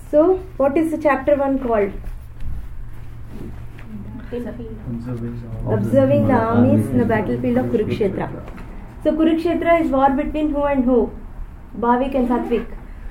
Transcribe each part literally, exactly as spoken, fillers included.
So, what is the chapter one called? Observing the armies in the battlefield of Kurukshetra. So, Kurukshetra is war between who and who? Bhavik and Satvik.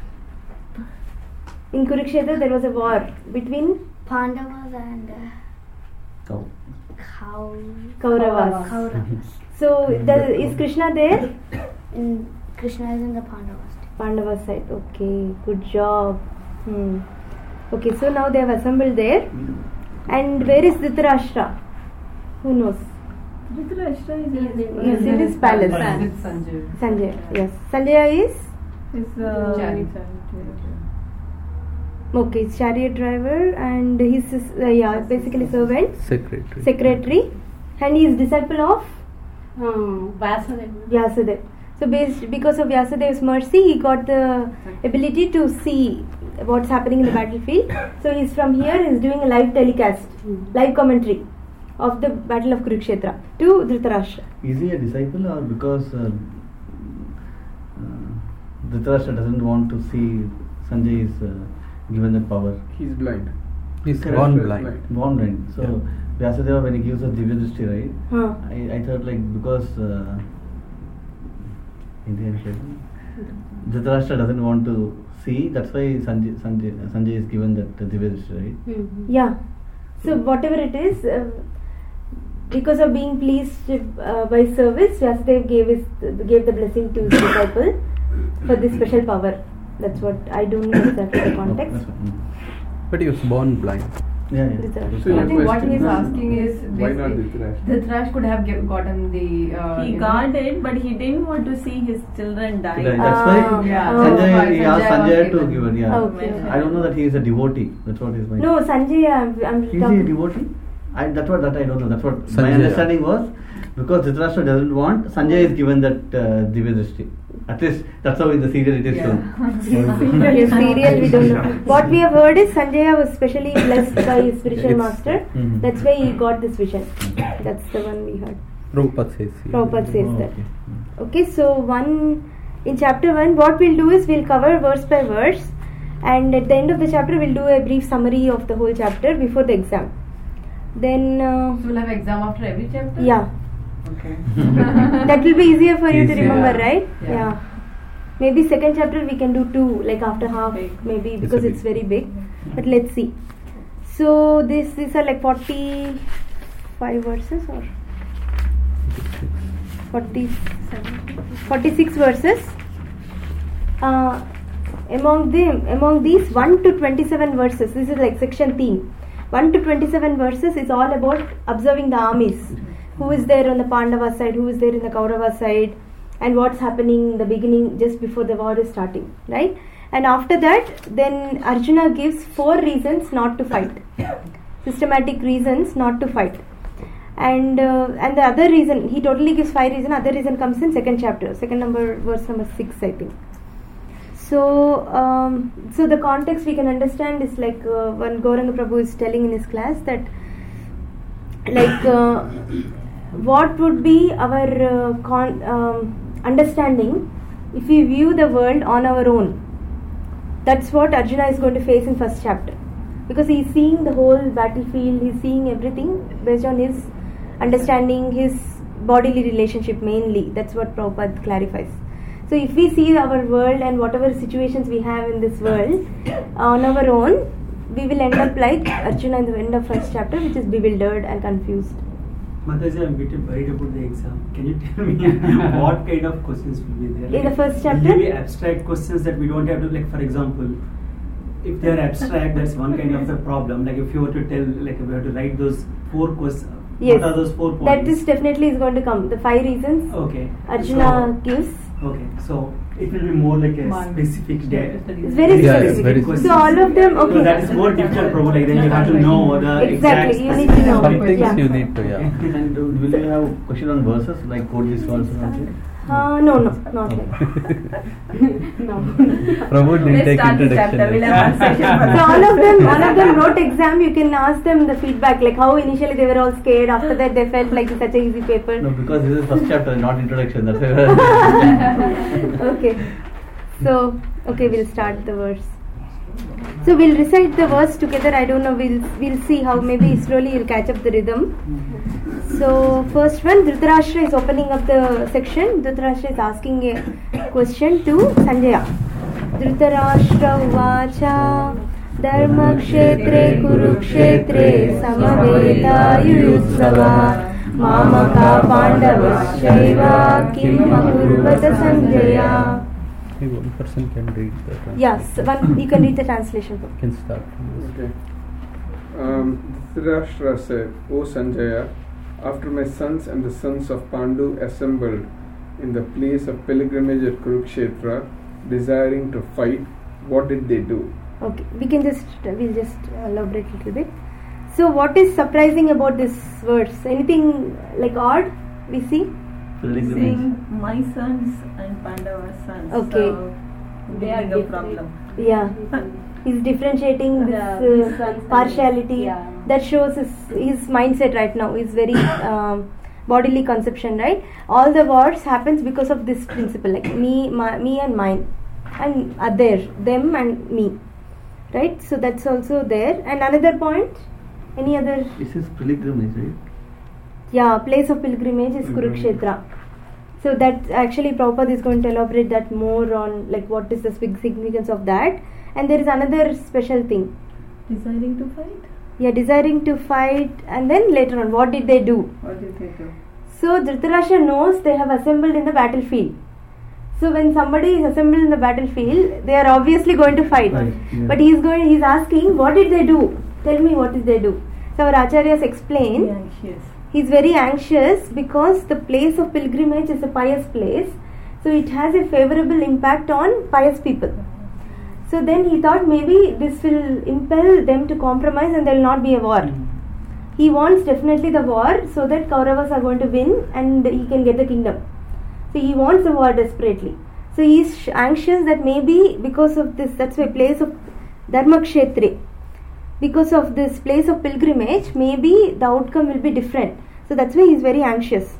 In Kurukshetra, there was a war between Pandavas and uh, Cow. cow. Kauravas. Kauravas. So, the, is Krishna there? In Krishna is in the Pandavas. Pandava side. Okay, good job. Hmm. Okay, so now they have assembled there. And where is Dhritarashtra? Who knows? Dhritarashtra is He is in- He is in his palace. With Sanjay. Sanjay. Yes. Sanjay is? Is uh, Okay, he's chariot driver and he's uh, yeah basically servant, Secretary. secretary, and he is disciple of Hmm, Vyasadeva. Vyasadeva. So based because of Vyasadev's mercy, he got the ability to see what's happening in the battlefield. So he's from here, he's doing a live telecast, live commentary of the Battle of Kurukshetra to Dhritarashtra. Is he a disciple or because uh, uh, Dhritarashtra doesn't want to see Sanjay is uh, given that power? He's blind. He's born blind. Born blind. So Yeah. Vyasadeva, when he gives us Divya Drishti, right? Huh. I, I thought like because uh, Indian shape, Dhritarashtra doesn't want to see, that's why Sanjay, Sanjay, Sanjay is given that uh, Divya Drishti, right? Yeah. So whatever it is, uh, because of being pleased uh, by service, Vyasadeva gave his gave the blessing to his disciple for this special power. That's what I don't know exactly the context. That's what, mm. But he was born blind. Yeah, yeah. Dhritarashtra. So I your think what question he's is, asking is why not basically- Dhritarashtra? Dhritarashtra could have give, gotten the. Uh, He you got know, it, but he didn't want to see his children die. Right, Ah, that's why yeah. Sanjay, Oh, he asked Sanjay was Sanjay to given. give it. Yeah. Okay. I don't know that he is a devotee. That's what is my. No, Sanjay, I'm, I'm Is he a talking. devotee? I, that's what that I don't know. That's what my Sanjay. understanding was. Because Dhritarashtra doesn't want, Sanjay is given that uh, Divya Drishti. At least that's how in the serial it is shown. Yes, serial we don't know. What we have heard is Sanjaya was specially blessed by his spiritual It's- master. Mhm. That's why he got this vision. That's the one we heard. Prabhupada says. he- Prabhupada says Oh, that. okay. Okay, so one in chapter one, what we'll do is we'll cover verse by verse, and at the end of the chapter we'll do a brief summary of the whole chapter before the exam. Then, uh, So we'll have exam after every chapter? yeah, Okay. that will be easier for you to Easier. remember, right? Yeah. Maybe second chapter we can do two, like after half, Big. maybe It's because a it's big- very big. But let's see. So this these are like forty-five verses or forty-seven, forty-six verses. Uh, among them, among these one to twenty-seven verses, this is like section theme. one to twenty-seven verses is all about observing the armies. Who is there on the Pandava side, who is there in the Kaurava side, and what's happening in the beginning just before the war is starting, right? And after that, then Arjuna gives four reasons not to fight, systematic reasons not to fight, and uh, and the other reason, he totally gives five reasons. Other reason comes in second chapter, second number, verse number six, I think. So, um, so the context we can understand is like uh, when Gauranga Prabhu is telling in his class that, like, uh, what would be our uh, con- um, understanding if we view the world on our own. That's what Arjuna is going to face in first chapter, because he is seeing the whole battlefield, he is seeing everything based on his understanding, his bodily relationship mainly. That's what Prabhupada clarifies. So if we see our world and whatever situations we have in this world on our own, we will end up like Arjuna in the end of first chapter, which is bewildered and confused. Mataji, I'm a bit worried about the exam. Can you tell me what kind of questions will be there? In the first chapter? Will there be abstract questions that we don't have to, like, for example, if they are abstract, that's one kind of a problem. Like if you were to tell, like we have to write those four questions. Yes, what are those four points? that is definitely is going to come. The five reasons Okay. Arjuna gives. So, okay, so it will be more like a One. specific day. It's very Yeah, specific. it's very specific. So all of them, okay. So that is more difficult, probably. Like then you have to know the Exactly, exact you need to know. Some things Yeah. you need to, yeah. And uh, will you have question on verses like quote this verse or something? Uh, no, no, not like. No. Prabhu didn't Let's take start the chapter. introduction. We'll have one session for So that. all of them, all of them wrote exam. You can ask them the feedback, like how initially they were all scared. After that, they felt like it's such a easy paper. No, because this is first chapter, not introduction. That's why. Okay. So, okay, we'll start the verse. So we'll recite the verse together. I don't know. We'll we'll see how maybe slowly you'll catch up the rhythm. So first one, Dhritarashtra is opening up the section. Dhritarashtra is asking a question to Sanjaya. Dhritarashtra uvacha dharma kshetre kurukshetre samaveta yuyutsava mamaka pandavasyaiva kim akurvata Sanjaya. Maybe one person can read that. Yes, one you can read the translation. Can start. Okay. Um, Dhritarashtra said, O Sanjaya, after my sons and the sons of Pandu assembled in the place of pilgrimage at Kurukshetra, desiring to fight, what did they do? Okay, we can just we'll just elaborate a little bit. So, what is surprising about this verse? Anything like odd we see? Pilgrimage. Saying my sons and Pandava's sons. Okay. So they are the problem. Yeah, he's differentiating this Yeah, uh, his sons and- partiality. yeah. That shows his his mindset right now. Is very um, bodily conception, right? All the wars happens because of this principle, like me, my, me and mine, and other, them and me, right? So that's also there. And another point, any other? This is pilgrimage, right? Yeah, place of pilgrimage is Kurukshetra. So that actually Prabhupada is going to elaborate that more on like what is the big significance of that. And there is another special thing. Desiring to fight? Yeah, desiring to fight, and then later on, what did they do? What did they do? So Dhritarashtra knows they have assembled in the battlefield. So when somebody is assembled in the battlefield, they are obviously going to fight. Right, yeah. But he is going. He is asking, what did they do? Tell me, what did they do? So our acharyas explain. Be anxious. He is very anxious because the place of pilgrimage is a pious place. So it has a favorable impact on pious people. So then he thought maybe this will impel them to compromise and there will not be a war. He wants definitely the war so that Kauravas are going to win and he can get the kingdom. So he wants the war desperately. So he is sh- anxious that maybe because of this, that's why place of Dharma Kshetre, because of this place of pilgrimage, maybe the outcome will be different. So that's why he is very anxious.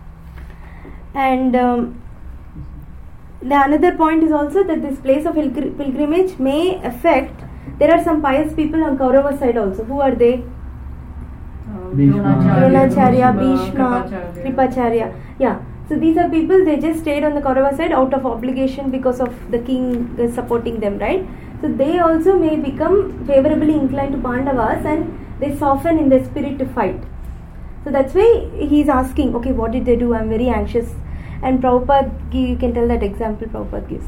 And um, the another point is also that this place of pilgr- pilgrimage may affect, there are some pious people on Kaurava side also. Who are they? Uh, Bhishma. Dronacharya, Bhishma, Bhishma, Kripacharya. Kripacharya. Yeah. So these are people, they just stayed on the Kaurava side out of obligation because of the king is supporting them, right? So they also may become favorably inclined to Pandavas and they soften in their spirit to fight. So that's why he is asking, okay, what did they do? I'm very anxious. And Prabhupada, you can tell that example Prabhupada gives.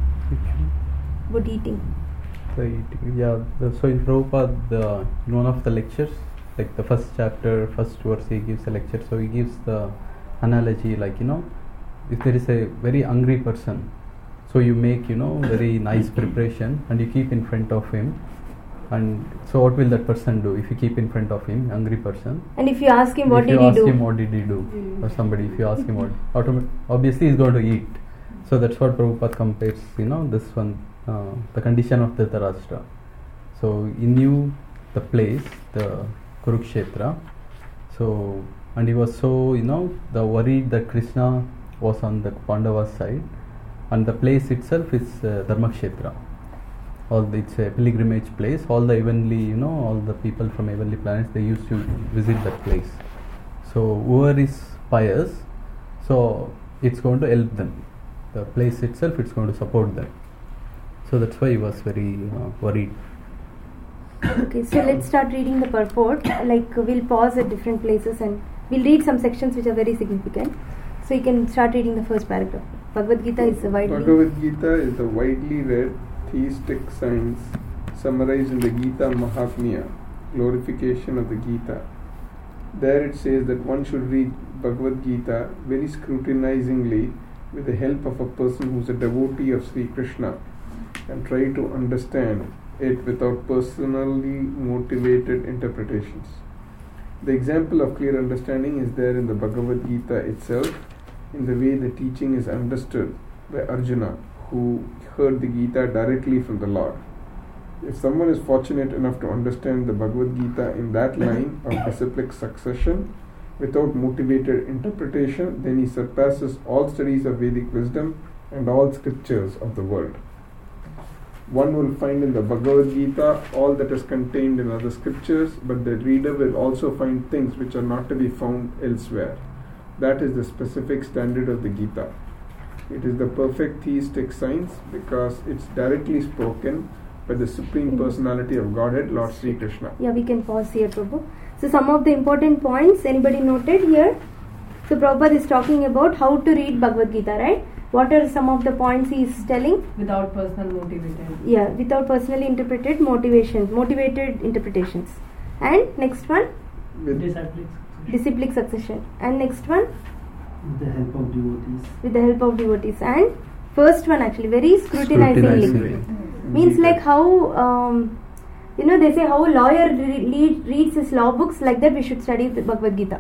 About eating. The eating, yeah. The, so in Prabhupada, the, in one of the lectures, like the first chapter, first verse, he gives a lecture. So he gives the analogy, like, you know, if there is a very hungry person, so you make, you know, very nice preparation and you keep in front of him. And so what will that person do if you keep in front of him, hungry person? And if you ask him, what if did you he ask do? him what did he do, Mm. or somebody, if you ask him what, automa- obviously he's going to eat. So that's what Prabhupada compares, you know, this one, uh, the condition of Dhritarashtra. So he knew the place, the Kurukshetra. So, and he was so, you know, the worried that Krishna was on the Pandava side, and the place itself is uh, Dharmakshetra. All the, it's a pilgrimage place. All the heavenly, you know, all the people from heavenly planets, they used to visit that place. So whoever is pious, so it's going to help them. The place itself, it's going to support them. So that's why he was very uh, worried. Okay, so let's start reading the purport. Like uh, we'll pause at different places and we'll read some sections which are very significant. So you can start reading the first paragraph. Bhagavad Gita is widely. Bhagavad Gita is the widely read theistic science summarized in the Gita Mahatmya, glorification of the Gita. There it says that one should read Bhagavad Gita very scrutinizingly with the help of a person who is a devotee of Sri Krishna and try to understand it without personally motivated interpretations. The example of clear understanding is there in the Bhagavad Gita itself, in the way the teaching is understood by Arjuna, who heard the Gita directly from the Lord. If someone is fortunate enough to understand the Bhagavad Gita in that line of disciplic succession without motivated interpretation, then he surpasses all studies of Vedic wisdom and all scriptures of the world. One will find in the Bhagavad Gita all that is contained in other scriptures, but the reader will also find things which are not to be found elsewhere. That is the specific standard of the Gita. It is the perfect theistic science because it's directly spoken by the Supreme Personality of Godhead, Lord Sri Krishna. Yeah, we can pause here, Prabhu. So some of the important points, anybody noted here? So Prabhupada is talking about how to read Bhagavad Gita, right? What are some of the points he is telling? Without personal motivated. Yeah, without personally interpreted motivations, motivated interpretations. And next one, With Disciplic disciplic succession. And next one, with the help of devotees. with the help of devotees. And first one actually, very scrutinizingly. Scrutinizingly. Means like how, um, you know, they say how a lawyer re- read, reads his law books, like that we should study the Bhagavad Gita.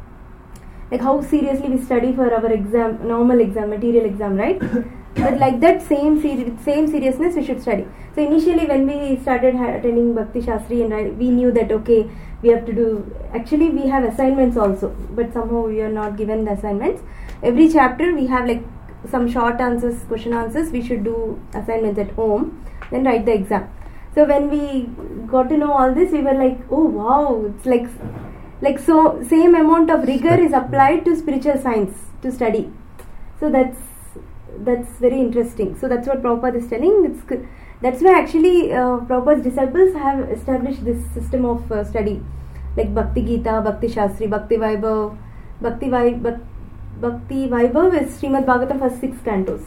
Like how seriously we study for our exam, normal exam, material exam, right? But like that same seri- same seriousness we should study. So initially when we started ha- attending Bhakti Shastri, and I, we knew that okay, we have to do, actually we have assignments also, but somehow we are not given the assignments. Every chapter we have like some short answers, question answers, we should do assignments at home, then write the exam. So when we got to know all this, we were like, oh wow, it's like like so same amount of rigor is applied to spiritual science to study. So that's that's very interesting. So that's what Prabhupada is telling. It's good. That's why actually uh, Prabhupada's disciples have established this system of uh, study, like Bhakti Gita, Bhakti Shastri, Bhakti Vaibhav. Bhakti Vaibhav, Bhakti Vaibhav is Srimad Bhagavatam for six cantos.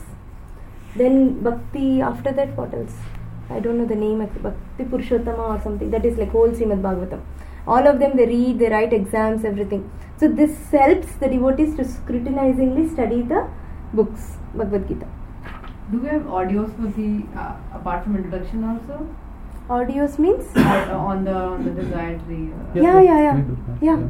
Then Bhakti, after that what else? I don't know the name, Bhakti Purushottama or something. That is like whole Srimad Bhagavatam. All of them, they read, they write exams, everything. So this helps the devotees to scrutinizingly study the books, Bhagavad Gita. Do we have audios for the uh, apart from introduction also? Audios means? Or, uh, on the on the desired tree. Uh, Yeah, yeah, yeah. we do that, Yeah.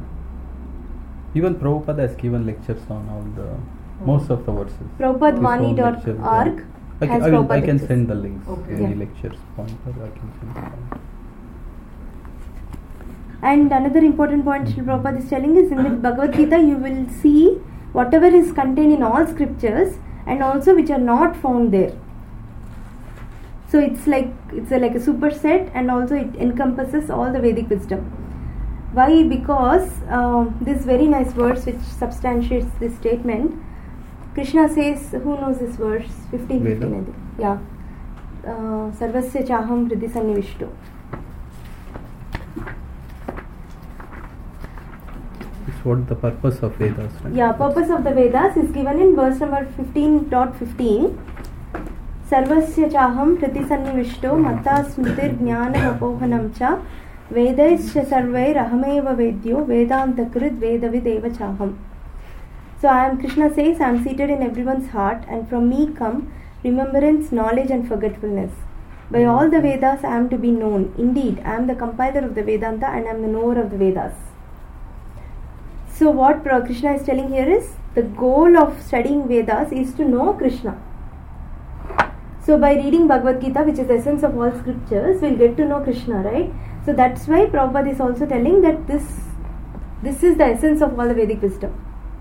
Even Prabhupada has given lectures on all the most of the verses. Prabhupadvani His own dot lectures, org I has can, I, will, I Prabhupada can lectures. send the links. Okay. Any Yeah. lectures pointer, I can send them. And another important point Srila Prabhupada is telling is in the Bhagavad Gita you will see whatever is contained in all scriptures and also which are not found there. So it's like it's a, like a superset, and also it encompasses all the Vedic wisdom. Why? Because um, this very nice verse which substantiates this statement. Krishna says, who knows this verse? fifteen Veda. fifteen I think. Yeah. Uh, Sarvasya chaham hridhi sannivishto. It's what the purpose of Vedas, right? Yeah, purpose of the Vedas is given in verse number fifteen point fifteen. Sarvasya chaham priti sannivishto mata smritir jnana apohanam cha vedaischa sarvair ahameva vedyo vedantakrit vedavideva chaham. So I am, Krishna says, I am seated in everyone's heart, and from me come remembrance, knowledge and forgetfulness. By all the Vedas I am to be known. Indeed, I am the compiler of the Vedanta and I am the knower of the Vedas. So what Krishna is telling here is the goal of studying Vedas is to know Krishna. So by reading Bhagavad Gita, which is the essence of all scriptures, we'll get to know Krishna, right? So that's why Prabhupada is also telling that this this is the essence of all the Vedic wisdom.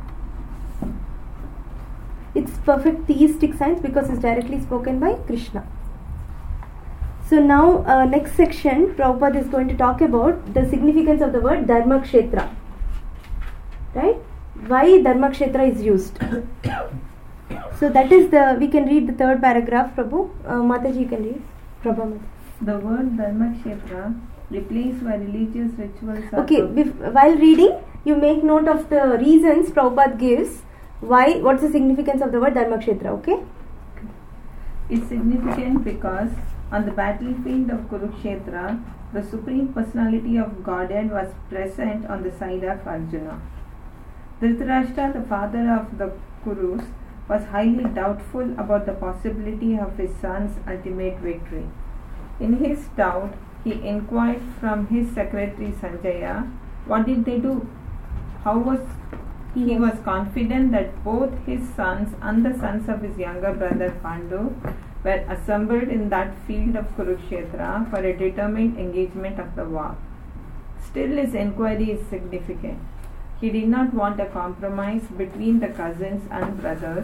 It's perfect theistic science because it's directly spoken by Krishna. So now uh, next section Prabhupada is going to talk about the significance of the word Dharma Kshetra. Right? Why Dharma Kshetra is used. So that is the, we can read the third paragraph, Prabhu. Uh, Mataji, you can read. Prabhu. The word Dharma Kshetra replaced by religious rituals. are Okay, pro- bef- while reading, you make note of the reasons Prabhupada gives. Why, what's the significance of the word Dharma Kshetra, okay? It's significant because on the battlefield of Kurukshetra, the Supreme Personality of Godhead was present on the side of Arjuna. Dhritarashtra, the father of the Kurus, was highly doubtful about the possibility of his son's ultimate victory. In his doubt, he inquired from his secretary Sanjaya, what did they do? How was he was confident that both his sons and the sons of his younger brother Pandu were assembled in that field of Kurukshetra for a determined engagement of the war. Still, his inquiry is significant. He did not want a compromise between the cousins and brothers,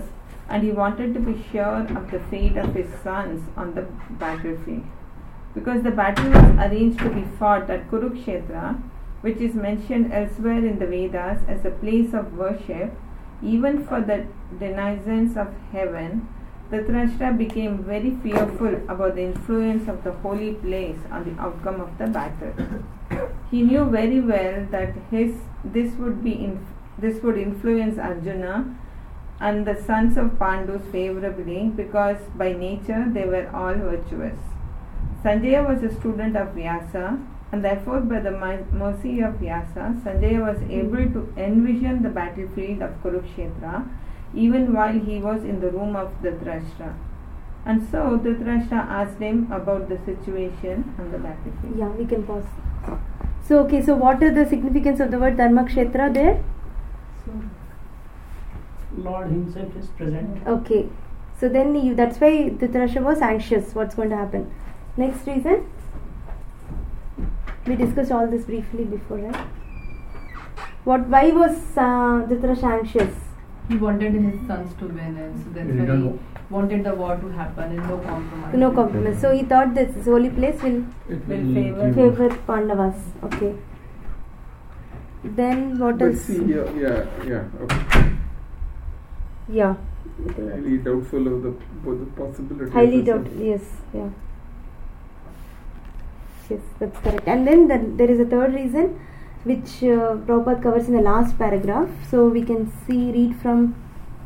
and he wanted to be sure of the fate of his sons on the battlefield. Because the battle was arranged to be fought at Kurukshetra, which is mentioned elsewhere in the Vedas as a place of worship, even for the denizens of heaven, Dhritarashtra became very fearful about the influence of the holy place on the outcome of the battle. He knew very well that his this would be in, this would influence Arjuna and the sons of Pandus favorably, because by nature they were all virtuous. Sanjaya was a student of Vyasa, and therefore by the mercy of Vyasa, Sanjaya was able to envision the battlefield of Kurukshetra even while he was in the room of Dhritarashtra. And so Dhritarashtra asked him about the situation on the battlefield. Yeah, we can pause. So, okay, so what is the significance of the word Dharmakshetra there? So, Lord himself is present. Okay, so then you, that's why Dhritarashtra was anxious what's going to happen. Next reason? We discussed all this briefly before, right? What? Why was uh, Dhritarashtra anxious? He wanted his sons to win, and so that's He why don't he know. wanted the war to happen and no compromise. No compromise. So he thought this holy place will It Will favor- favor Pandavas. Okay. Then what But else? see here, yeah, yeah, okay. Yeah. Highly doubtful of the both the possibilities. Highly of doubt. the- Yes. Yeah. Yes, that's correct. And then the, there is a third reason, which uh, Prabhupada covers in the last paragraph. So we can see, read from.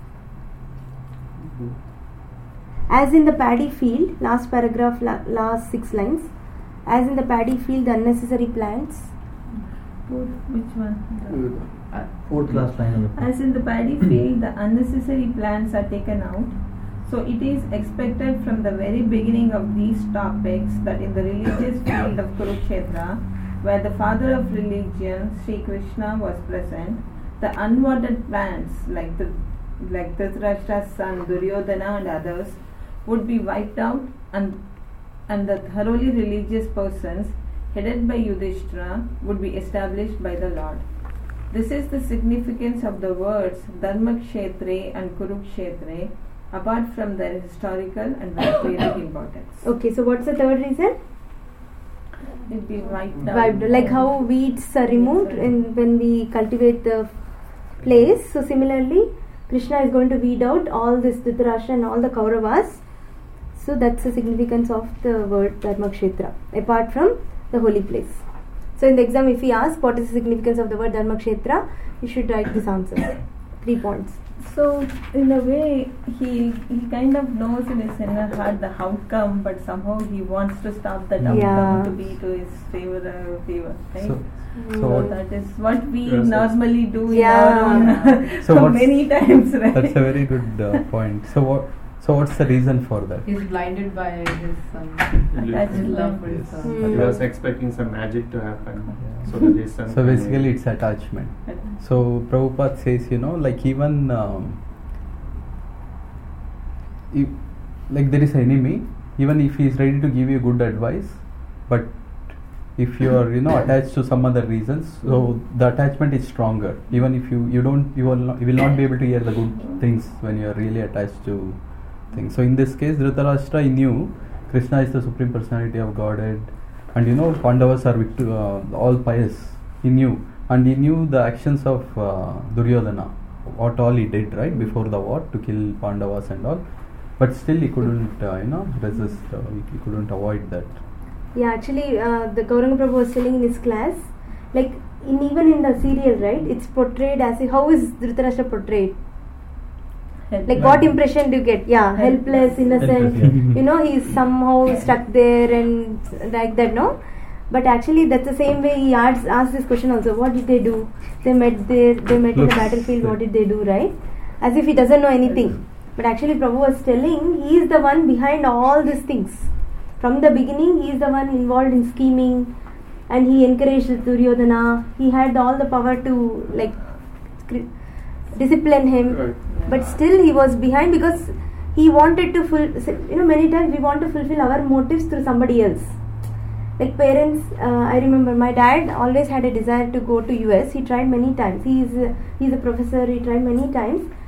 As in the paddy field, last paragraph, la- last six lines. As in the paddy field, the unnecessary plants. Which one? Uh, Fourth last line of the As in the paddy field, the unnecessary plants are taken out. So it is expected from the very beginning of these topics that in the religious field of Kurukshetra, where the father of religion, Sri Krishna, was present, the unwanted plants like the like Dhritarashtra's son Duryodhana and others would be wiped out, and and the thoroughly religious persons headed by Yudhishthira would be established by the Lord. This is the significance of the words Dharmakshetre and Kurukshetre, apart from their historical and Vedic importance. Okay, so what's the third reason? It'll be wiped out. Wiped, like how weeds are removed in, when we cultivate the place. So similarly, Krishna is going to weed out all this Dhritarashtra and all the Kauravas. So that's the significance of the word Dharmakshetra, apart from the holy place. So in the exam, if we ask what is the significance of the word Dharmakshetra, you should write this answer. Three points. So in a way, he he kind of knows in his inner heart the outcome, but somehow he wants to stop that outcome Yeah. to be to his favor. Uh, favor, right? So, So so what, that is what we Yes, normally do in Yeah. our own So what's- many times, right? that's a very good uh, point. So what? So what's the reason for that? He's blinded by his son. That's His love for his Hmm. son. He was expecting some magic to happen, Yeah. so that his son. So can- basically, it's attachment. So Prabhupada says, you know, like even um, if, like there is an enemy, even if he is ready to give you good advice, but if you are, you know, attached to some other reasons, so the attachment is stronger. Even if you you don't you will not, you will not be able to hear the good things when you are really attached to things. So in this case, Dhritarashtra knew Krishna is the supreme personality of Godhead, and you know Pandavas are victu- uh, all pious. He knew, and he knew the actions of uh, Duryodhana, what all he did right before the war to kill Pandavas and all. But still, he couldn't, uh, you know, resist. Uh, he, he couldn't avoid that. Yeah, actually, uh, the Gauranga Prabhu was telling in his class, like in even in the serial, right? It's portrayed as if, how is Dhritarashtra portrayed? Like what impression do you get? Yeah, helpless, innocent. Helpless, yeah. You know, he's somehow stuck there and like that, no? But actually, that's the same way he asks, asks this question also. What did they do? They met there. They met in the Looks- battlefield. What did they do? Right? As if he doesn't know anything. But actually, Prabhu was telling he is the one behind all these things. From the beginning, he is the one involved in scheming, and he encouraged Duryodhana. He had all the power to like cri- discipline him. Right. But still he was behind because he wanted to full, you know, many times we want to fulfill our motives through somebody else. Like parents, uh, I remember my dad always had a desire to go to U S. He tried many times. He is a, he is a professor. He tried many times,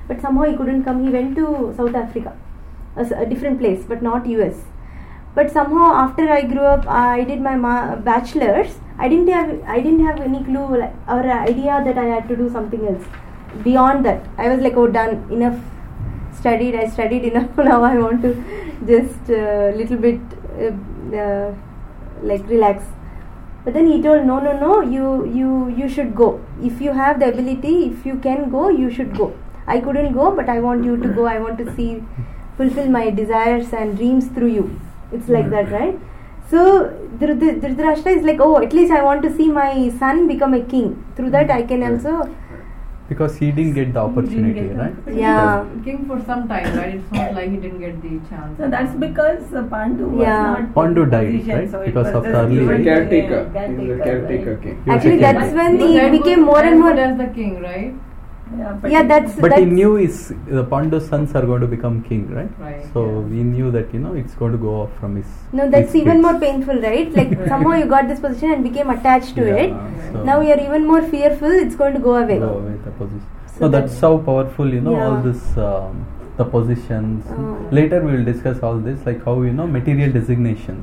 but somehow he couldn't come. He went to South Africa, a, s- a different place, but not U S. But somehow after I grew up, I did my ma- bachelor's. I didn't have I didn't have any clue like, or idea that I had to do something else. Beyond that, I was like, oh, done, enough studied. I studied enough. Now I want to just a uh, little bit uh, uh, like relax. But then he told, no, no, no, you, you, you should go. If you have the ability, if you can go, you should go. I couldn't go, but I want you to go. I want to see, fulfill my desires and dreams through you. It's like that, right? So Dhrit- Dhritarashtra is like, oh, at least I want to see my son become a king. Through that, I can also. Because he didn't get the opportunity, get the right? opportunity. Yeah. He was king for some time, right? It's not like he didn't get the chance. So that's because uh, Pandu was Yeah. not Pandu in died, position, right? so it Because was of just the early given age. to Caretaker. the He's a caretaker right? king. He was Actually, a that's king. when Was he that became good- more as and more. good as the king, right? Yeah, but Yeah, it- that's. But that's he knew his the Pandu sons are going to become king, right? Right. So yeah. he knew that you know it's going to go off from his. No, that's his even kids. more painful, right? Like somehow you got this position and became attached to Yeah, it. so Now you're even more fearful. It's going to go away. go away the position. So So that's how powerful you know all Yeah. this um, the positions. Oh. Later we will discuss all this, like how you know material designations.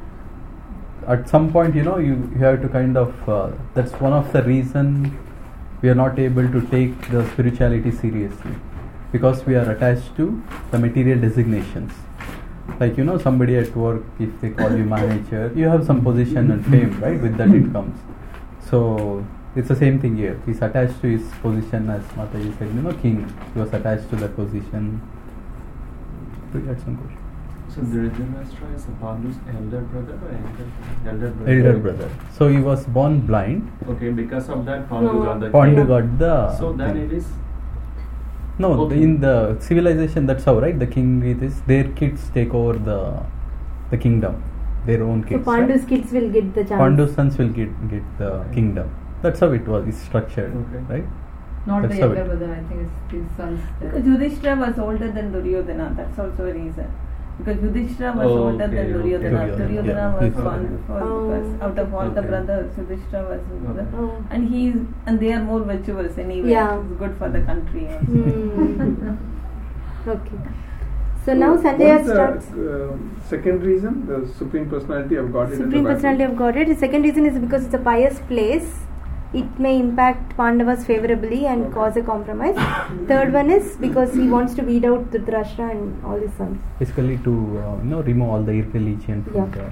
At some point, you know, you, you have to kind of. Uh, that's one of the reason we are not able to take the spirituality seriously, because we are attached to the material designations. Like you know, somebody at work, if they call you manager, you have some position and fame, right? With that it comes. So it's the same thing here. He's attached to his position, as Mataji said, you know, king. He was attached to that position. We had some question. So Dhritarashtra is a Pandu's elder brother or elder, elder brother? Elder brother. So he was born blind. Okay, because of that Pandu No. got the Pandu king. got the. So then thing. it is No, the, Okay. in the civilization, that's how, right? The king it is their kids take over the the kingdom, their own So kids. Pandu's right? kids will get the chance. Pandu's sons will get get the kingdom. That's how it was. It's structured, Okay. right? Not That's the how younger it- brother, I think it's his sons. Because Yudhishthira was older than Duryodhana, that's also a reason. Because Yudhishthira was Oh, older okay, than okay. Duryodhana. Duryodhana, Duryodhana yeah. was He's born older. before Oh. because out of all the Okay. brothers, Yudhishthira was older. Okay. Oh. And he's and they are more virtuous anyway. Yeah. It's good for the country also. Hmm. Okay. So now Sanjaya What's starts. the uh, second reason? The Supreme Personality of Godhead. in the Supreme Bible. Personality of Godhead. The second reason is because it's a pious place. It may impact Pandavas favorably and Okay. cause a compromise. Third one is because he wants to weed out Dhritarashtra and all his sons. Basically to uh, you know remove all the irreligion from Yeah.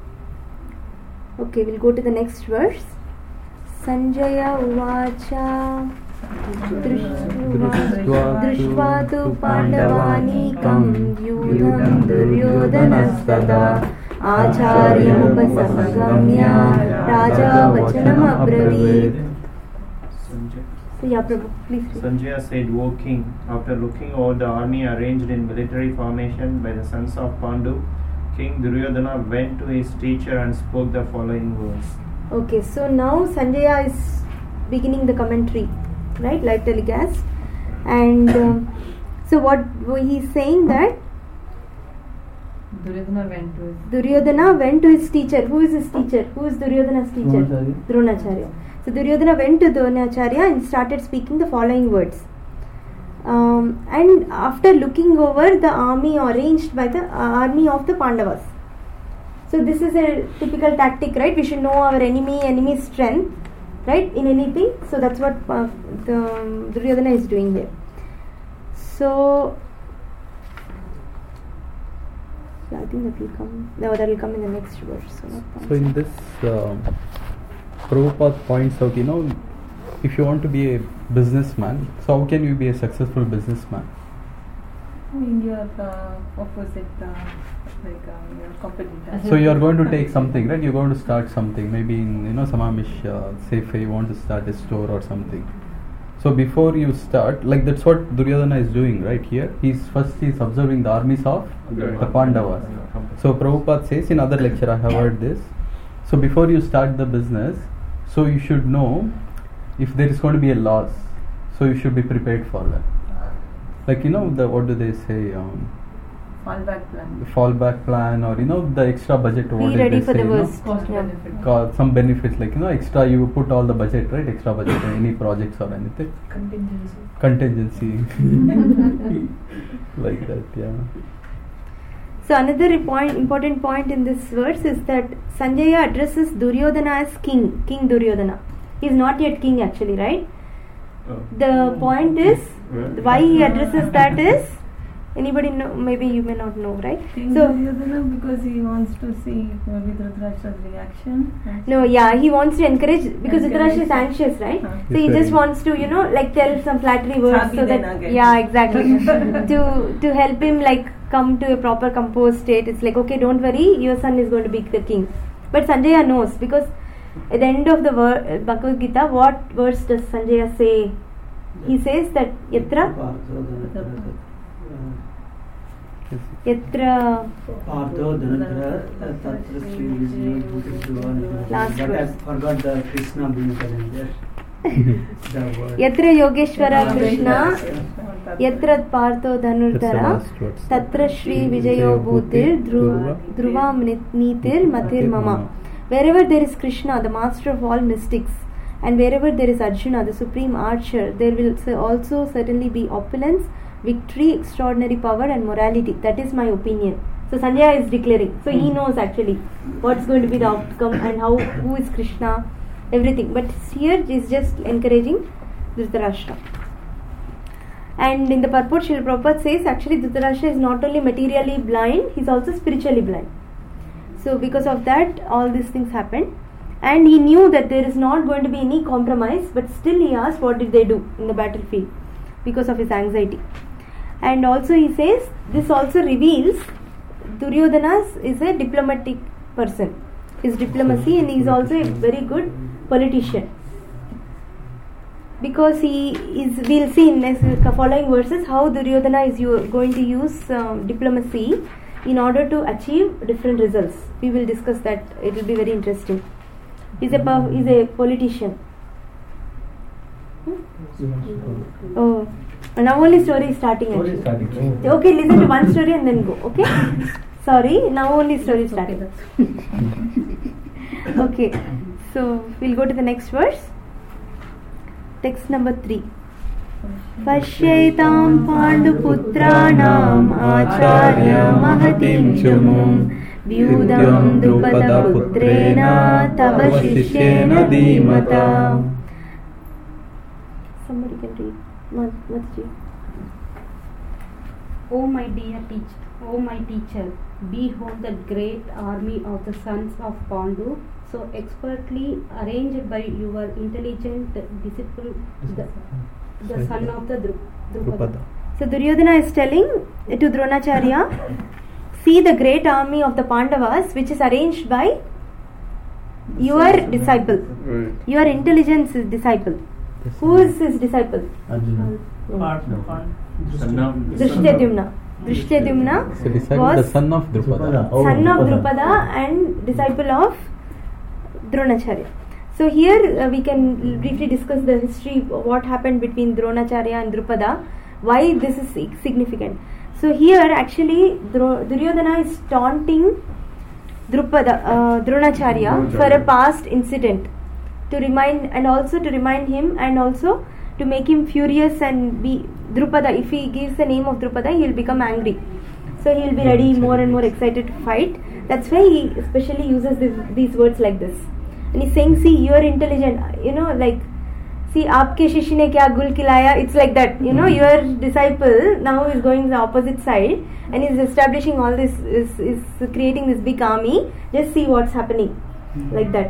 the. Okay, we'll go to the next verse. Sanjaya uvacha दृष्ट्वा तु पाण्डवानीकं व्यूढं दुर्योधनस्तदा आचार्यमुपसंगम्य राजा वचनमब्रवीत्. Sanjay. So yeah, Prabhu, please read. Sanjaya said, O king, after looking over the army arranged in military formation by the sons of Pandu, King Duryodhana went to his teacher and spoke the following words. Okay, so now Sanjaya is beginning the commentary, right, like telecast, and um, so what he's saying that Duryodhana went to his Duryodhana went to his teacher. Who is his teacher? Who is Duryodhana's teacher? Dronacharya. Dronacharya. So Duryodhana went to Dronacharya and started speaking the following words. Um, and after looking over the army arranged by the uh, army of the Pandavas. So this is a typical tactic, right? We should know our enemy, enemy's strength, right? In anything. So that's what uh, the um, Duryodhana is doing here. So yeah, I think that will come. No, that will come in the next verse. So, not So in this, um, Prabhupada points out, you know, if you want to be a businessman, so how can you be a successful businessman? In your uh, opposite, uh, like um, your competitor. So you are going to take something, right? You're going to start something. Maybe in you know Samamish, uh, say if you want to start a store or something. So before you start, like that's what Duryodhana is doing, right? Here, he's first he's observing the armies of Okay. the Pandavas. So Prabhupada says in other lecture, I have heard this. So before you start the business, so you should know if there is going to be a loss. So you should be prepared for that. Like you know the what do they say? Um, Fallback plan. fallback plan, or you know the extra budget. Be what did ready they for say, the you know? worst. Cost Yeah. benefit. Co- some benefits, like you know extra, you put all the budget, right? Extra budget in any projects or anything. Contingency. Contingency. Like that, yeah. So another point, important point in this verse is that Sanjaya addresses Duryodhana as king, King Duryodhana. He is not yet king actually, right? Oh. The point is, why he addresses that is, anybody know, maybe you may not know, right? King So, Duryodhana, because he wants to see maybe Dhritarashtra's reaction. no, yeah, he wants to encourage, because Encourage. Dhritarashtra is anxious, right? Huh. So he Yes, just very. wants to, you know, like tell some flattery words Chaki so that, dena again. yeah, exactly, to to help him like come to a proper composed state. It's like, okay, don't worry, your son is going to be the king. But Sanjaya knows, because at the end of the ver- Bhagavad Gita, what verse does Sanjaya say? He says that Yatra Yatra Partho Dhanatra Tatra Sri Vijaya Bhuti Last But I verse. forgot the Krishna being present there. The word. Yatra Yogeshwara Krishna Yatra Partho That's the Dhanurdhara last words. Tatra Shri Vijayo Bhutir Dhruva Dhruva Nitir Matir Mama. Wherever there is Krishna, the master of all mystics, and wherever there is Arjuna, the supreme archer, there will so- also certainly be opulence, victory, extraordinary power, and morality. That is my opinion. So Sanjaya is declaring. So he knows actually what's going to be the outcome and how who is Krishna, everything. But here is just encouraging Dhritarashtra. And in the purport, Srila Prabhupada says actually Dhritarashtra is not only materially blind, he is also spiritually blind. So because of that, all these things happened. And he knew that there is not going to be any compromise, but still he asked what did they do in the battlefield because of his anxiety. And also he says, this also reveals Duryodhana is a diplomatic person. His diplomacy, and he is also a very good politician. Because he is, we'll see in next following verses how Duryodhana is u- going to use um, diplomacy in order to achieve different results. We will discuss that. It will be very interesting. He's a per- he's a politician. Hmm? Oh, now only story is starting Story actually. starting. Okay, listen to one story and then go. Okay. Sorry, now only story starting. Okay, so we'll go to the next verse. Text number three. Pashyaitam Panduputraणाम् Acharya Mahatim Chumum Vyudam Drupada Putrena Tava Shishyena Dhimata. Somebody can read. Mat- Matji. O my dear teacher, O my teacher, behold the great army of the sons of Pandu, so expertly arranged by your intelligent disciple, the, the son of the Dru- Drupada. So Duryodhana is telling to Dronacharya, see the great army of the Pandavas which is arranged by your disciple, Right. your intelligence is disciple. Who is his disciple? Arjuna. Part, part. Son of Drishtadyumna. Drishtadyumna So disciple, was the son of Drupada. Drupada. Oh, son of Drupada. Drupada and disciple of Dronacharya. So here uh, we can briefly discuss the history of what happened between Dronacharya and Drupada, why this is sig- significant. So here actually Dro- Duryodhana is taunting Drupada, uh, Dronacharya for a past incident to remind, and also to remind him, and also to make him furious and be Drupada. If he gives the name of Drupada, he will become angry. So he will be ready, more and more excited to fight. That's why he especially uses this, these words like this. And he's saying, see, you are intelligent. You know, like, see, aapke shishi ne kya gul khilaya. It's like that. You know, your disciple now is going the opposite side and is establishing all this, is, is creating this big army. Just see what's happening. Like that.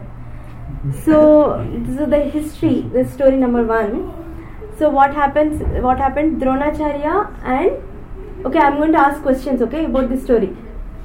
So, so the history, the story number one. So what happens? What happened? Dronacharya and okay, I'm going to ask questions. Okay, about this story.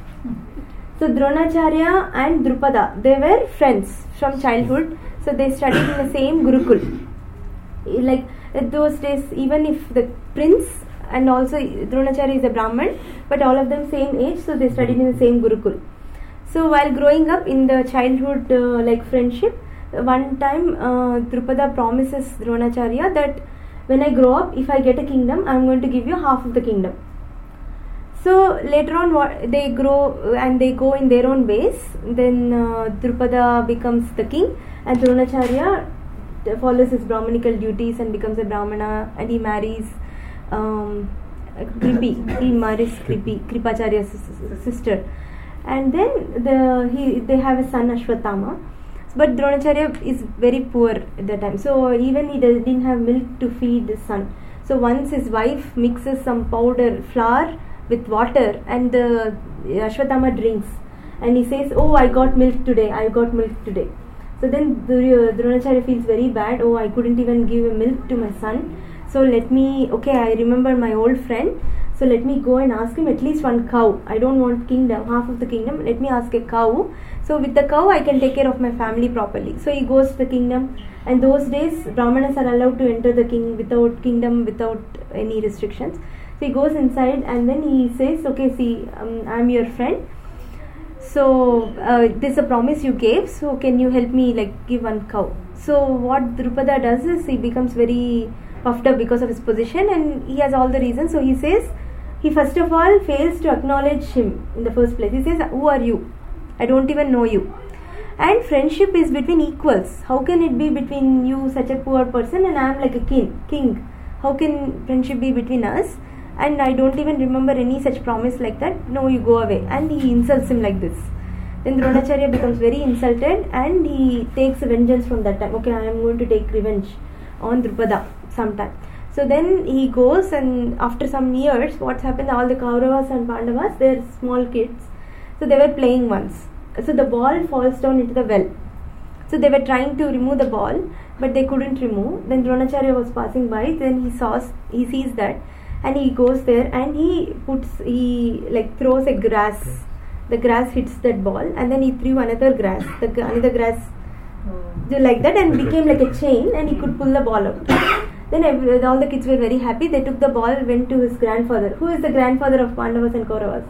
So Dronacharya and Drupada, they were friends from childhood. So they studied in the same Gurukul. Like at those days, even if the prince and also Dronacharya is a Brahman, but all of them same age, so they studied in the same Gurukul. So while growing up in the childhood uh, like friendship, one time uh, Drupada promises Dronacharya that when I grow up, if I get a kingdom, I am going to give you half of the kingdom. So later on, what they grow and they go in their own ways. Then uh, Drupada becomes the king, and Dronacharya follows his Brahmanical duties and becomes a Brahmana, and he marries um, Kripi. He marries Kripi, Kripacharya's sister, and then the he they have a son Ashwatthama. But Dronacharya is very poor at that time, so even he does, didn't have milk to feed his son. So once his wife mixes some powder flour with water, and the Ashwatthama drinks, and he says, "Oh, I got milk today. I got milk today." So then Dronacharya feels very bad. Oh, I couldn't even give a milk to my son. So let me, okay, I remember my old friend. So let me go and ask him at least one cow. I don't want kingdom, half of the kingdom. Let me ask a cow. So with the cow, I can take care of my family properly. So he goes to the kingdom. And those days, Brahmanas are allowed to enter the king without kingdom, without any restrictions. So he goes inside and then he says, okay, see, um, I'm your friend. So uh, this is a promise you gave. So can you help me like give one cow? So what Drupada does is he becomes very puffed up because of his position, and he has all the reasons. So he says, he first of all fails to acknowledge him in the first place. He says, who are you? I don't even know you. And friendship is between equals. How can it be between you, such a poor person, and I am like a king? King. How can friendship be between us? And I don't even remember any such promise like that. No, you go away. And he insults him like this. Then Dronacharya becomes very insulted and he takes vengeance from that time. Okay, I am going to take revenge on Drupada sometime. So then he goes, and after some years, what's happened, all the Kauravas and Pandavas, they're small kids. So they were playing once. So the ball falls down into the well. So they were trying to remove the ball, but they couldn't remove. Then Dronacharya was passing by. Then he saw, he sees that, and he goes there and he puts, he like throws a grass. The grass hits that ball, and then he threw another grass. The another grass, like that, and became like a chain, and he could pull the ball out. Then every, all the kids were very happy. They took the ball, went to his grandfather. Who is the grandfather of Pandavas and Kauravas?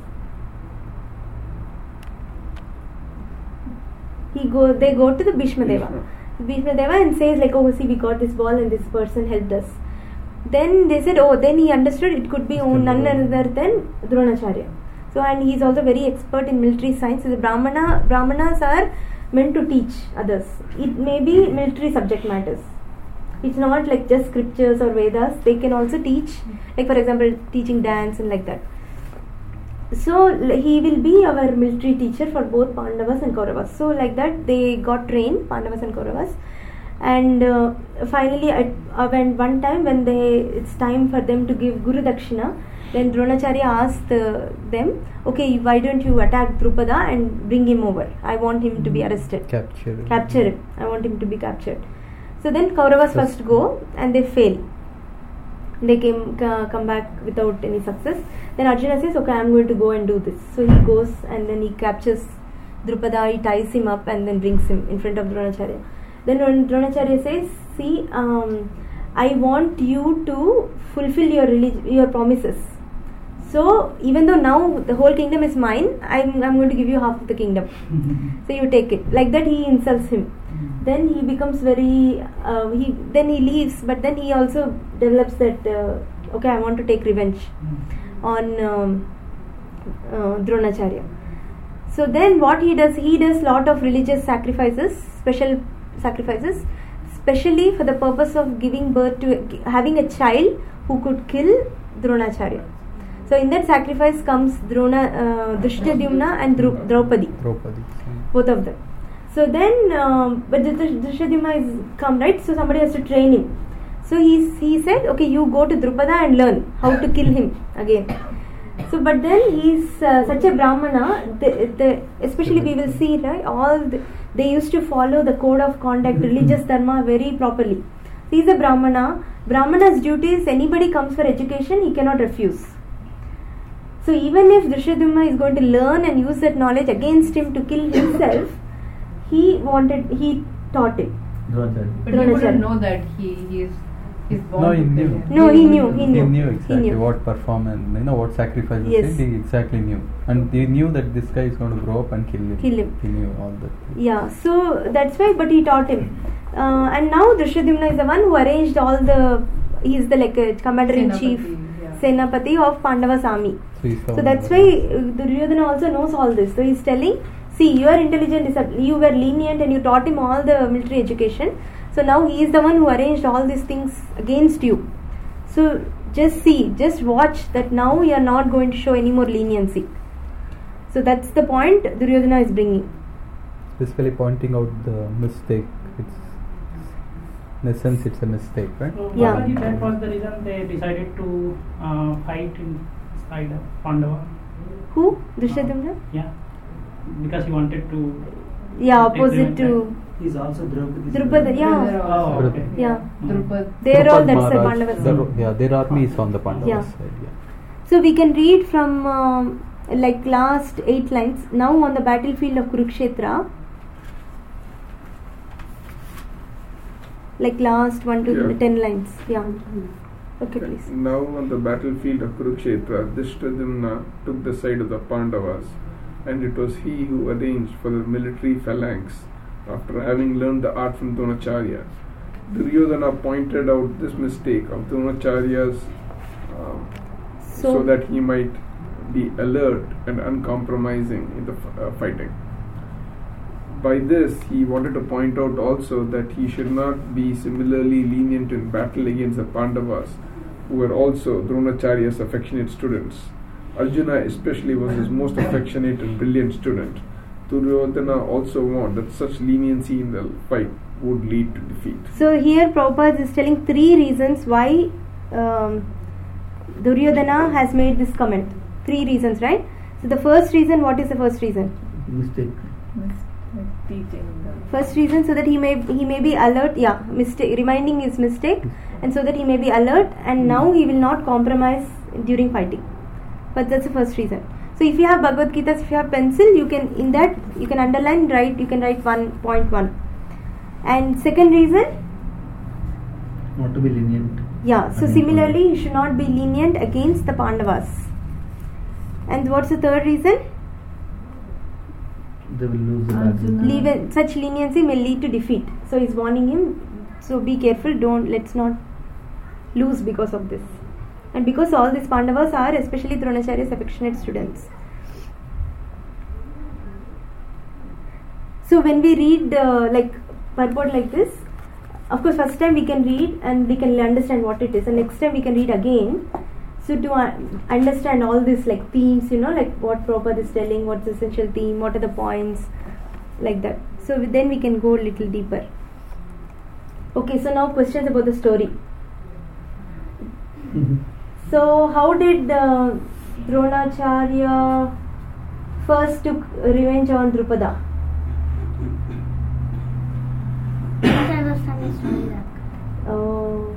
He go. They go to the Bhishma Deva. Bhishma Deva and says like, oh, see, we got this ball and this person helped us. Then they said, oh, then he understood it could be none other than Dronacharya. So, and he is also very expert in military science. So the Brahmana, Brahmanas are meant to teach others. It may be military subject matters. It's not like just scriptures or Vedas. They can also teach, like for example, teaching dance and like that. So he will be our military teacher for both Pandavas and Kauravas. So like that, they got trained, Pandavas and Kauravas. And uh, finally, at, uh, when one time when they it's time for them to give Guru Dakshina, then Dronacharya asked uh, them, okay, why don't you attack Drupada and bring him over? I want him to be arrested. Capture him. Capture him. I want him to be captured. So then Kauravas first, first go and they fail. They came uh, come back without any success. Then Arjuna says, okay, I am going to go and do this. So he goes and then he captures Drupada, he ties him up and then brings him in front of Dronacharya. Then when Dronacharya says, see, um, I want you to fulfill your relig- your promises. So even though now the whole kingdom is mine, I'm, I'm going to give you half of the kingdom. So you take it. Like that he insults him. Then he becomes very, uh, he then he leaves, but then he also develops that, uh, okay, I want to take revenge on um, uh, Dronacharya. So then what he does, he does lot of religious sacrifices, special sacrifices, especially for the purpose of giving birth to, having a child who could kill Dronacharya. So in that sacrifice comes Drona, uh, Drishtadyumna and Dru- Draupadi. Draupadi. Both of them. So then, um, but the Drishtadyumna is come, right? So somebody has to train him. So he he said, okay, you go to Drupada and learn how to kill him again. So but then he's uh, such a Brahmana, the, the, especially we will see, right, all the, they used to follow the code of conduct, religious dharma very properly. He's a Brahmana. Brahmana's duty is anybody comes for education, he cannot refuse. So even if Drishtadyumna is going to learn and use that knowledge against him to kill himself, he wanted, he taught it. But he wouldn't know that he, he is he's born No, he to knew. kill him. No, he knew, he knew. He knew exactly He knew. what performance, you know, what sacrifices Yes. he exactly knew. And he knew that this guy is going to grow up and kill him. Kill him. He knew all that. Yeah, so that's why, but he taught him. Uh, and now Drishtadyumna is the one who arranged all the, he is the like a commander in chief, Senapati, yeah. Senapati of Pandava's army. So, he's So the that's one- why uh, Duryodhana also knows all this. So he's telling, see, you are intelligent, disab- you were lenient and you taught him all the military education. So now he is the one who arranged all these things against you. So just see, just watch that now you are not going to show any more leniency. So that's the point Duryodhana is bringing. Basically pointing out the mistake. It's in a sense it's a mistake, right? So Yeah. probably that was the reason they decided to uh, fight inside of Pandava. Who? Drishyadumna? Yeah, because he wanted to. Yeah, take opposite revenge, to He's also Draupadi. Drupada. Yeah, Oh, okay. yeah. Mm. They're all, Drupad that's the Maharaj, Pandavas. the- yeah, their army is on the Pandavas Yeah. side. Yeah. So we can read from um, like last eight lines. Now on the battlefield of Kurukshetra, like last one to Yeah. ten lines. Yeah. Okay, please. Now on the battlefield of Kurukshetra, Drishtadumna took the side of the Pandavas, and it was he who arranged for the military phalanx after having learned the art from Dronacharya. Duryodhana pointed out this mistake of Dronacharya's um, so, So, that he might be alert and uncompromising in the f- uh, fighting. By this, he wanted to point out also that he should not be similarly lenient in battle against the Pandavas, who were also Dronacharya's affectionate students. Arjuna especially was his most affectionate and brilliant student. Duryodhana also warned that such leniency in the fight would lead to defeat. so here Prabhupada is telling three reasons why um, Duryodhana has made this comment. Three reasons, right? So the first reason, what is the first reason? Mistake. Teaching the First reason, so that he may he may be alert. Yeah, mistake. Reminding his mistake, and so that he may be alert, and now he will not compromise during fighting. But that's the first reason. So if you have Bhagavad Gita, if you have pencil, you can in that you can underline, write. You can write one point one. And second reason, Not to be lenient. yeah. So Against similarly, you should not be lenient against the Pandavas. And what's the third reason? They will lose the Arjuna. battle. Leave it, such leniency may lead to defeat. So he's warning him. So be careful. Don't let's not lose because of this. And because all these Pandavas are especially Dronacharya's affectionate students. So when we read uh, like purport like this, of course first time we can read and we can understand what it is, and next time we can read again. So to uh, understand all these like themes, you know, like what Prabhupada is telling, what's the essential theme, what are the points, like that. So then we can go a little deeper. Okay, so now questions about the story. So how did uh, Dronacharya first took revenge on Drupada? I don't understand the story that. Oh.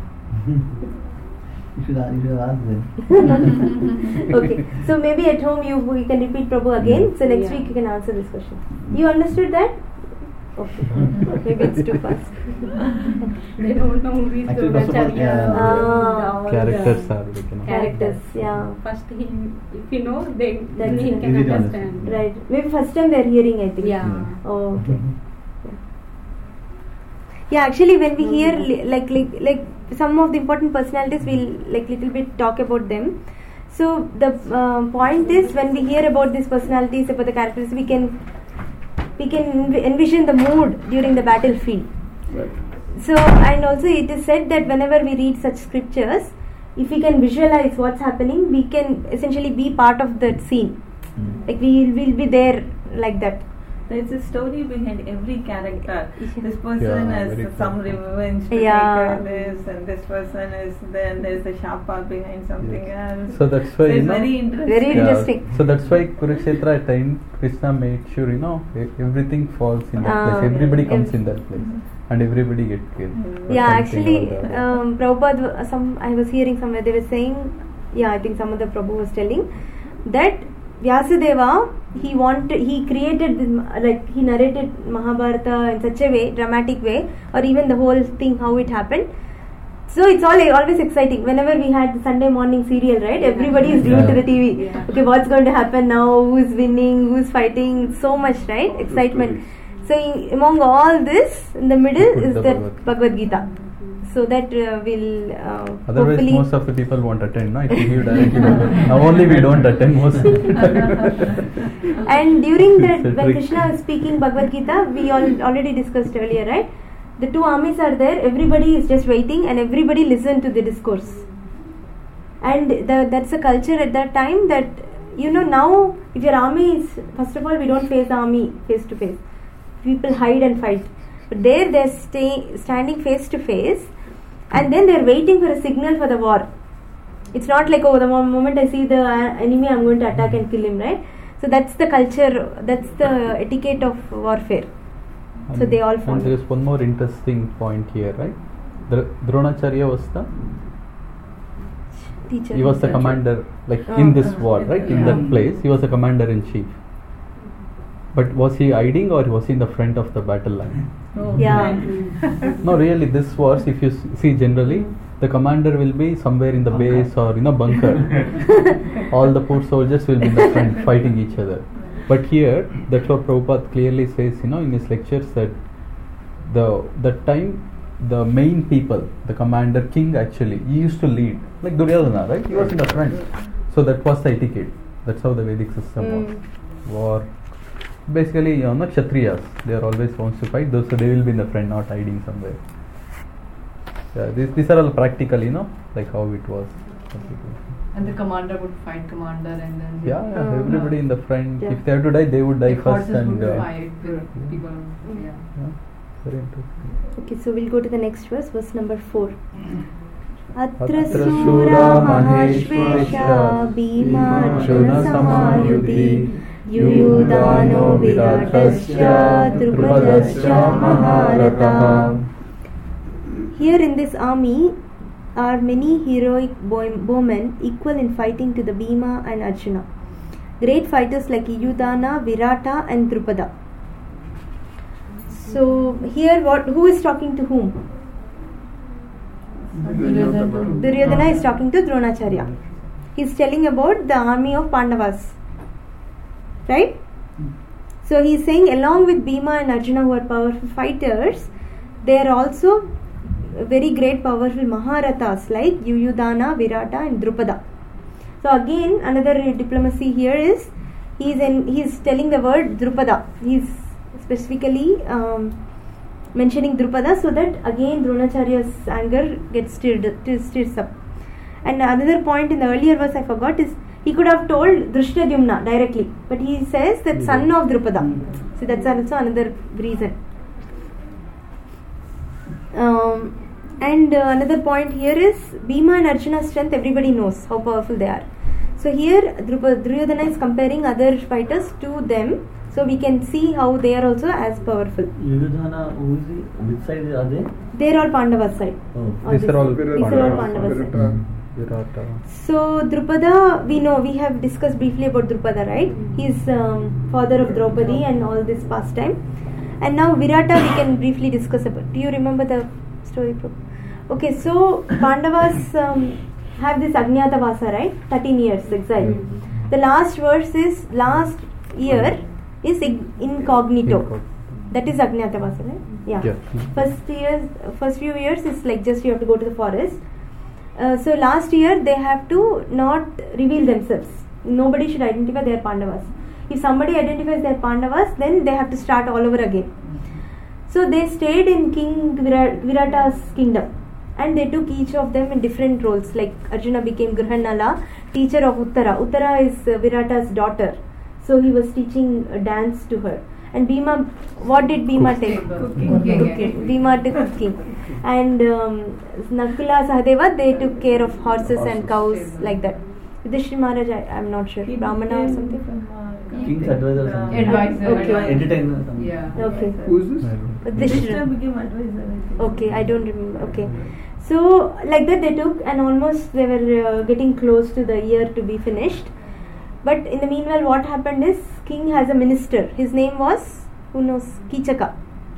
You should, a- you should ask them. Okay, so maybe at home you you can repeat Prabhu again. So next Yeah. week you can answer this question. You understood that? Okay. Maybe it's too fast. They don't know who is Actually, first of all, Dronacharya. yeah. Ah. all the Characters are like, you know. Characters, yeah. First, he, if you know, then Then he you can Easy to understand. understand. Right. Maybe first time they're hearing, I think. Yeah. Oh, okay. Yeah, actually, when we hear li- like like like some of the important personalities, we'll like little bit talk about them. So the uh, point is, when we hear about these personalities, about the characters, we can we can env- envision the mood during the battlefield. Right. So, and also it is said that whenever we read such scriptures, if we can visualize what's happening, we can essentially be part of that scene. Mm. Like we will be there like that. There's a story behind every character. This person Yeah, has very some true. revenge to Yeah. take this, and this person is then there's a shapa behind something else. So that's why, So you it's know, very interesting. Very Yeah, interesting. So that's why Kurukshetra at time Krishna made sure, you know, e- everything falls in that Ah, place. Everybody comes ev- in that place, and everybody get killed. for Yeah, something actually, or the other. um, Prabhupada, uh, some I was hearing somewhere they were saying, yeah, I think some of the Prabhu was telling that Vyasadeva, he wanted, he created this, ma- like he narrated Mahabharata in such a way, dramatic way, or even the whole thing how it happened. So it's all always exciting. Whenever we had the Sunday morning serial, right? Everybody is glued to the T V. Yeah. Okay, what's going to happen now? Who's winning? Who's fighting? So much, right? Excitement. So in, among all this, in the middle Put is the the Bhagavad Gita. Bhagavad Gita. so that uh, we'll uh, Otherwise, hopefully most of the people won't attend, no? If you give directly, now only we don't attend most of the time. And during that, It's a when trick. Krishna is speaking Bhagavad Gita, we all already discussed earlier, right? The two armies are there, everybody is just waiting and everybody listen to the discourse. And the, that's a culture at that time that, you know, now if your army is, first of all, we don't face the army face to face. People hide and fight. But there they're stay, standing face to face and then they're waiting for a signal for the war. It's not like, oh, the moment I see the uh, enemy, I'm going to attack and kill him, right? So that's the culture, that's the etiquette of warfare. So And- they all And follow. there is one more interesting point here, right? Dr- Dronacharya was the Teacher. he was the commander, like Oh. in this war, right? In Yeah. that place, he was the commander in chief. But was he hiding or was he in the front of the battle line? Yeah. No, really, this wars, if you s- see generally, the commander will be somewhere in the base or in a bunker. All the poor soldiers will be in the front fighting each other. But here, that's what Prabhupada clearly says, you know, in his lectures that the that time the main people, the commander, king actually, he used to lead, like Duryodhana, right? He was in the front. So that was the etiquette. That's how the Vedic system was. War. Basically, you know, Kshatriyas, they are always wants to fight, those so they will be in the front, not hiding somewhere. Yeah, these, these are all practical, you know, like how it was. And the commander would fight commander and then Yeah, yeah, Oh. everybody in the front. Yeah. If they have to die, they would die like first. horses And would uh, fight with people. Yeah. yeah, very interesting. Okay, so we'll go to the next verse, verse number four. Atra Atra sura Shura mahashvesha bhima samayuti yuyudano viratasya drupadasya maharataha. Here in this army are many heroic boy- bowmen equal in fighting to the Bhima and Arjuna. Great fighters like Yudana, Virata and Drupada. So here what who is talking to whom? Duryodhana is talking to Dronacharya. He is telling about the army of Pandavas. Right? So he is saying along with Bhima and Arjuna who are powerful fighters, they are also very great powerful Maharathas like Yuyudana, Virata and Drupada. So again another diplomacy here is he is in, he is telling the word Drupada. He is specifically um, mentioning Drupada so that again Dronacharya's anger gets stirred, stirs up. And another point in the earlier verse I forgot is he could have told Drishtadyumna directly, but he says that son of Drupada. So that's also another reason. Um, and uh, another point here is Bhima and Arjuna's strength, everybody knows how powerful they are. So here Drupa- Duryodhana is comparing other fighters to them, so we can see how they are also as powerful. Yudhana, who is he? Which side are they? They are all Pandavas side. Oh. All These this- are all these are all Pandavas. Pandavas side. Virata. So Drupada, we know, we have discussed briefly about Drupada, right? He is um, father of Draupadi and all this pastime. And now Virata we can briefly discuss about. Do you remember the story? Okay, so Pandavas um, have this Ajnata Vasa, right? thirteen years exile. The last verse is last year is incognito. That is Ajnata Vasa, right? Yeah. Yeah. First years, first few years is like just you have to go to the forest. Uh, so last year they have to not reveal themselves. Nobody should identify their Pandavas. If somebody identifies their Pandavas, then they have to start all over again. So they stayed in King Virat- Virata's kingdom, and they took each of them in different roles. Like Arjuna became Grihanala, teacher of Uttara. Uttara is uh, Virata's daughter, so he was teaching uh, dance to her. And Bhima, what did Bhima take? Cooking. Cooking. Bhima took cooking. And um, Nakula, Sahadeva, they took care of horses and cows, like that. Yudhishthira Maharaj, I am not sure, Brahmana or something. King's advisor or something. Advisor. Okay. Entertainer or something. Yeah. Okay. Who is this? Yudhishthira became advisor, I think. Okay, I don't remember. Okay. So, like that they took, and almost they were uh, getting close to the year to be finished. But in the meanwhile, what happened is, king has a minister. His name was, who knows, Kichaka.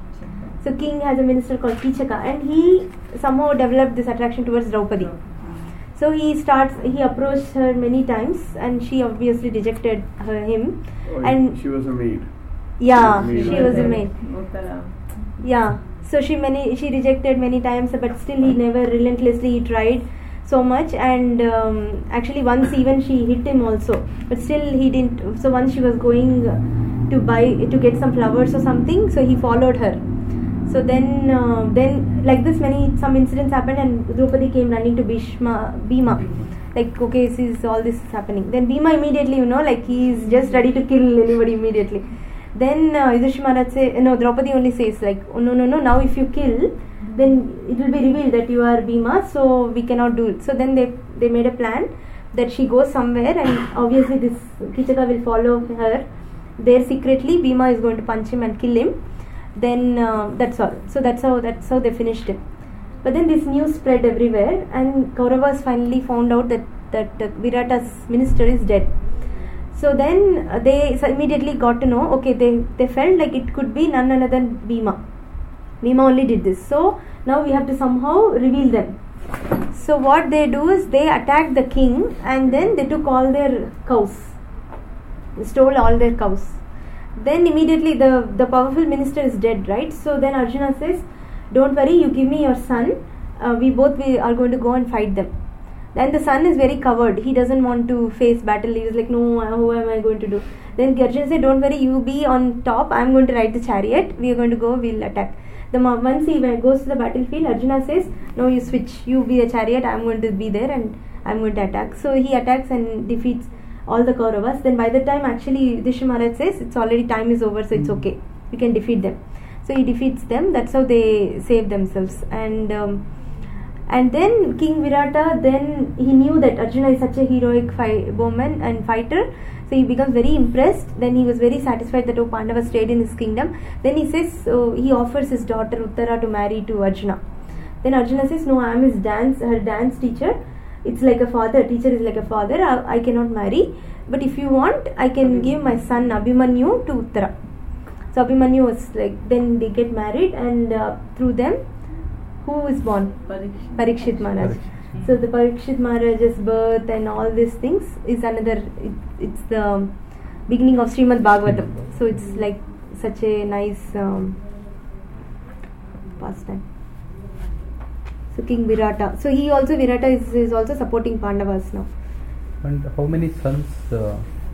So king has a minister called Kichaka, and he somehow developed this attraction towards Draupadi. So he starts, he approached her many times, and she obviously rejected her, him. Oh, And she was a maid. yeah, Maid. she was a maid. Uttara. Yeah. So she many she rejected many times, but still he never relentlessly he tried so much, and um, actually once even she hit him also, but still he didn't. So once she was going to buy to get some flowers or something, so he followed her. So then uh, then like this many some incidents happened, and Draupadi came running to Bhishma Bhima, like okay, this is all this is happening. Then Bhima immediately, you know, like he is just ready to kill anybody immediately. Then uh, Yudhishthira Maharaj say, no, Draupadi only says like, oh, no, no, no, now if you kill, then it will be revealed that you are Bhima, so we cannot do it. So then they they made a plan that she goes somewhere, and obviously this Kichaka will follow her. There secretly, Bhima is going to punch him and kill him. Then uh, that's all. So that's how that's how they finished it. But then this news spread everywhere, and Kauravas finally found out that that uh, Virata's minister is dead. So then uh, they so immediately got to know, okay, they, they felt like it could be none other than Bhima. Bhima only did this. So now we have to somehow reveal them. So what they do is they attack the king, and then they took all their cows. They stole all their cows. Then immediately the, the powerful minister is dead, right? So then Arjuna says, don't worry, you give me your son. Uh, we both we are going to go and fight them. Then the son is very covered. He doesn't want to face battle. He is like, no, how am I going to do? Then Arjuna said, don't worry, you be on top. I am going to ride the chariot. We are going to go, we will attack. The once he goes to the battlefield, Arjuna says, no, you switch. You be the chariot. I am going to be there and I am going to attack. So he attacks and defeats all the Kauravas. Then by the time actually Yudhishthira Maharaj says, it's already time is over, so it's okay. We can defeat them. So he defeats them. That's how they save themselves. And um, And then King Virata, then he knew that Arjuna is such a heroic fi- bowman and fighter. So he becomes very impressed. Then he was very satisfied that oh, Pandava stayed in his kingdom. Then he says, oh, he offers his daughter Uttara to marry to Arjuna. Then Arjuna says, no, I am his dance, her dance teacher. It's like a father. Teacher is like a father. I, I cannot marry. But if you want, I can give my son Abhimanyu to Uttara. So Abhimanyu was like, then they get married, and uh, through them, who is born? Parikshit. Parikshit Maharaj. Parikshit. So the Parikshit Maharaj's birth and all these things is another, it, it's the beginning of Srimad Bhagavatam. So it's like such a nice um, pastime. So King Virata. So he also, Virata is, is also supporting Pandavas now. And how many sons uh,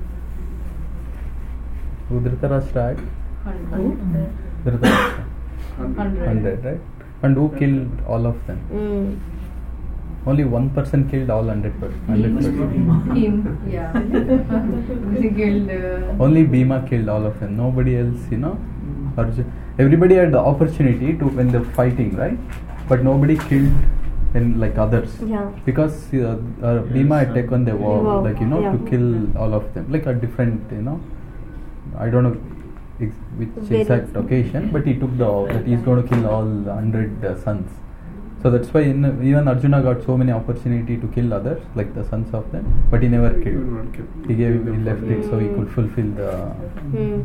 Dhritarashtra had? Hundred. Dhritarashtra. Hundred. Hundred, right? And who killed all of them? Mm. Only one person killed all hundred person. Hundred person. Him, yeah. He killed. Uh, Only Bhima killed all of them. Nobody else, you know. Arjun. Everybody had the opportunity to when they're fighting, right? But nobody killed in like others. Yeah. Because uh, uh, Bhima had taken the vow, Wow. like you know, Yeah. to kill all of them, like a different, you know. I don't know ex- which Very- exact occasion, but he took the vow that he's going to kill all hundred uh, sons. So that's why in, even Arjuna got so many opportunity to kill others, like the sons of them, but he never He killed. will not kill. He gave, he left it so he Mm. could fulfill the. Hmm.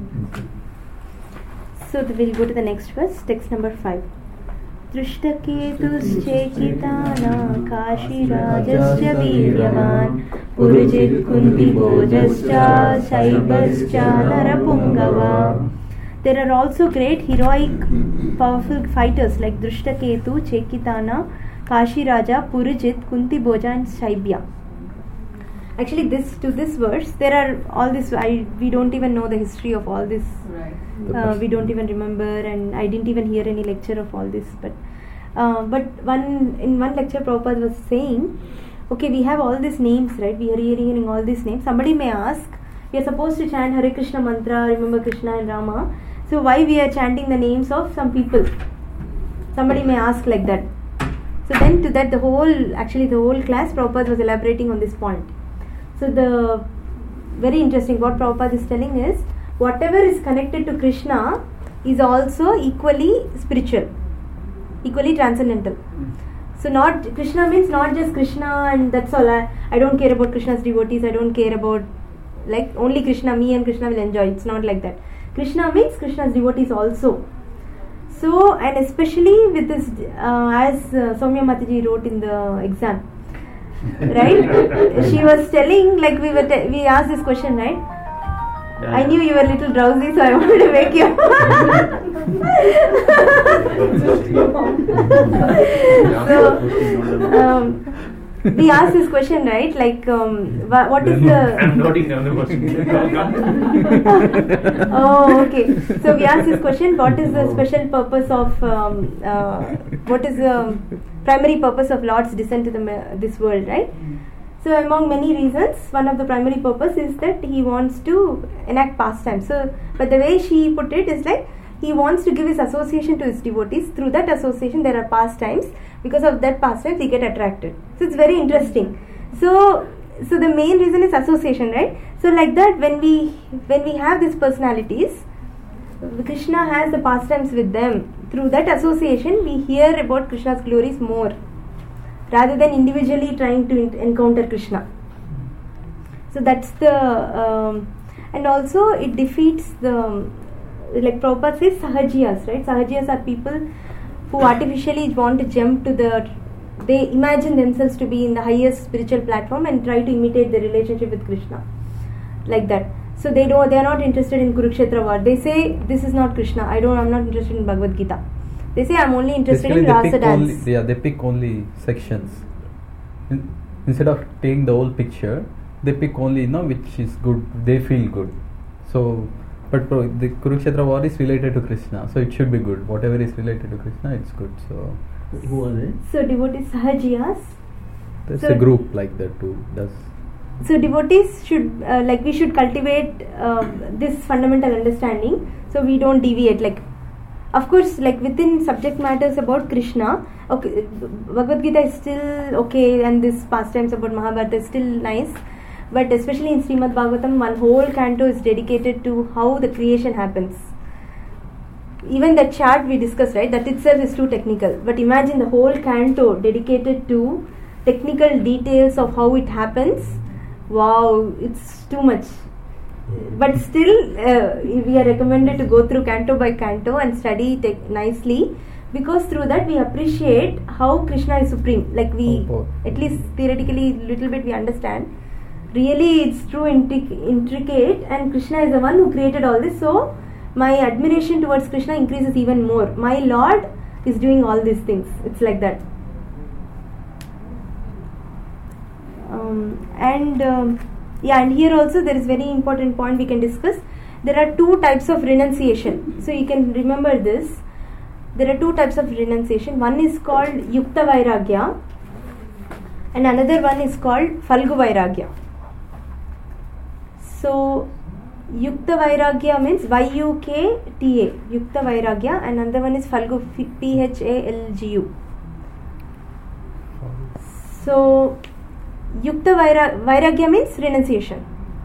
So we'll go to the next verse, text number five. दृष्टकेतुश्चेकिताना काशीराजस्य वीर्यवान् Purujit कुन्तिभोजश्च शैबश्च नरपुङ्गवा. There are also great heroic powerful fighters like Drishtaketu, Chekitana, Kashiraja, Purujit, Kuntibhoja and Shaibya. Actually this to this verse there are all this I we don't even know the history of all this. right. Uh, we don't even remember, and I didn't even hear any lecture of all this. But uh, but one in one lecture Prabhupada was saying, okay, we have all these names, right? We are hearing all these names. Somebody may ask, we are supposed to chant Hare Krishna mantra, remember Krishna and Rama. So why we are chanting the names of some people? Somebody may ask like that. So then to that the whole actually the whole class Prabhupada was elaborating on this point. So the very interesting what Prabhupada is telling is, whatever is connected to Krishna is also equally spiritual, equally transcendental. So not Krishna means not just Krishna and that's all. I, I don't care about Krishna's devotees. I don't care about like only Krishna. Me and Krishna will enjoy. It's not like that. Krishna means Krishna's devotees also. So and especially with this, uh, as uh, Soumya Mataji wrote in the exam, right? She was telling like we were te- we asked this question, right? Yeah, I yeah. knew you were a little drowsy, so I wanted to wake you so, um, we asked this question, right? Like, um, wha- what is the... I'm noting down the question. Oh, okay. So we asked this question: what is the special purpose of um, uh, what is the primary purpose of Lord's descent to the ma- this world, right? So among many reasons, one of the primary purpose is that he wants to enact pastime. So, but the way she put it is like he wants to give his association to his devotees. Through that association, there are pastimes. Because of that pastimes, they get attracted. So it's very interesting. So, so the main reason is association, right? So like that, when we when we have these personalities, Krishna has the pastimes with them. Through that association, we hear about Krishna's glories more, rather than individually trying to in- encounter Krishna. So that's the um, and also it defeats the um, like Prabhupada says sahajiyas, right? Sahajiyas are people who artificially want to jump to the, they imagine themselves to be in the highest spiritual platform and try to imitate the relationship with Krishna, like that. So they don't, they are not interested in Kurukshetra war. They say this is not Krishna. I don't, I'm not interested in Bhagavad Gita. They say I'm only interested Basically, in they Rasa pick dance. only, yeah, they pick only sections. In, instead of taking the whole picture, they pick only, you know, which is good. They feel good. So, but pro, the Kurukshetra war is related to Krishna, so it should be good. Whatever is related to Krishna, it's good. So, Who are they? So devotees sahajiyas. there's So- a group like that too. Does So devotees should uh, like we should cultivate uh, this fundamental understanding, so we don't deviate. Like, of course, like within subject matters about Krishna, okay, Bhagavad Gita is still okay, and this pastimes about Mahabharata is still nice. But especially in Srimad Bhagavatam, one whole canto is dedicated to how the creation happens. Even the chart we discussed, right, that itself is too technical. But imagine the whole canto dedicated to technical details of how it happens. Wow, it's too much. But still, uh, we are recommended to go through canto by canto and study it nicely, because through that we appreciate how Krishna is supreme. Like we, Oh, at least theoretically, little bit we understand. Really, it's true intric- intricate, and Krishna is the one who created all this. So, my admiration towards Krishna increases even more. My Lord is doing all these things. It's like that. Um, and um, yeah, and here also there is very important point we can discuss. There are two types of renunciation. So you can remember this. There are two types of renunciation. One is called Yukta Vairagya, and another one is called Falgu Vairagya. So Yukta Vairagya means Y U K T A, Yukta Vairagya, and another one is Falgu, P H A L G U. So Yukta Vaira, Vairagya means renunciation.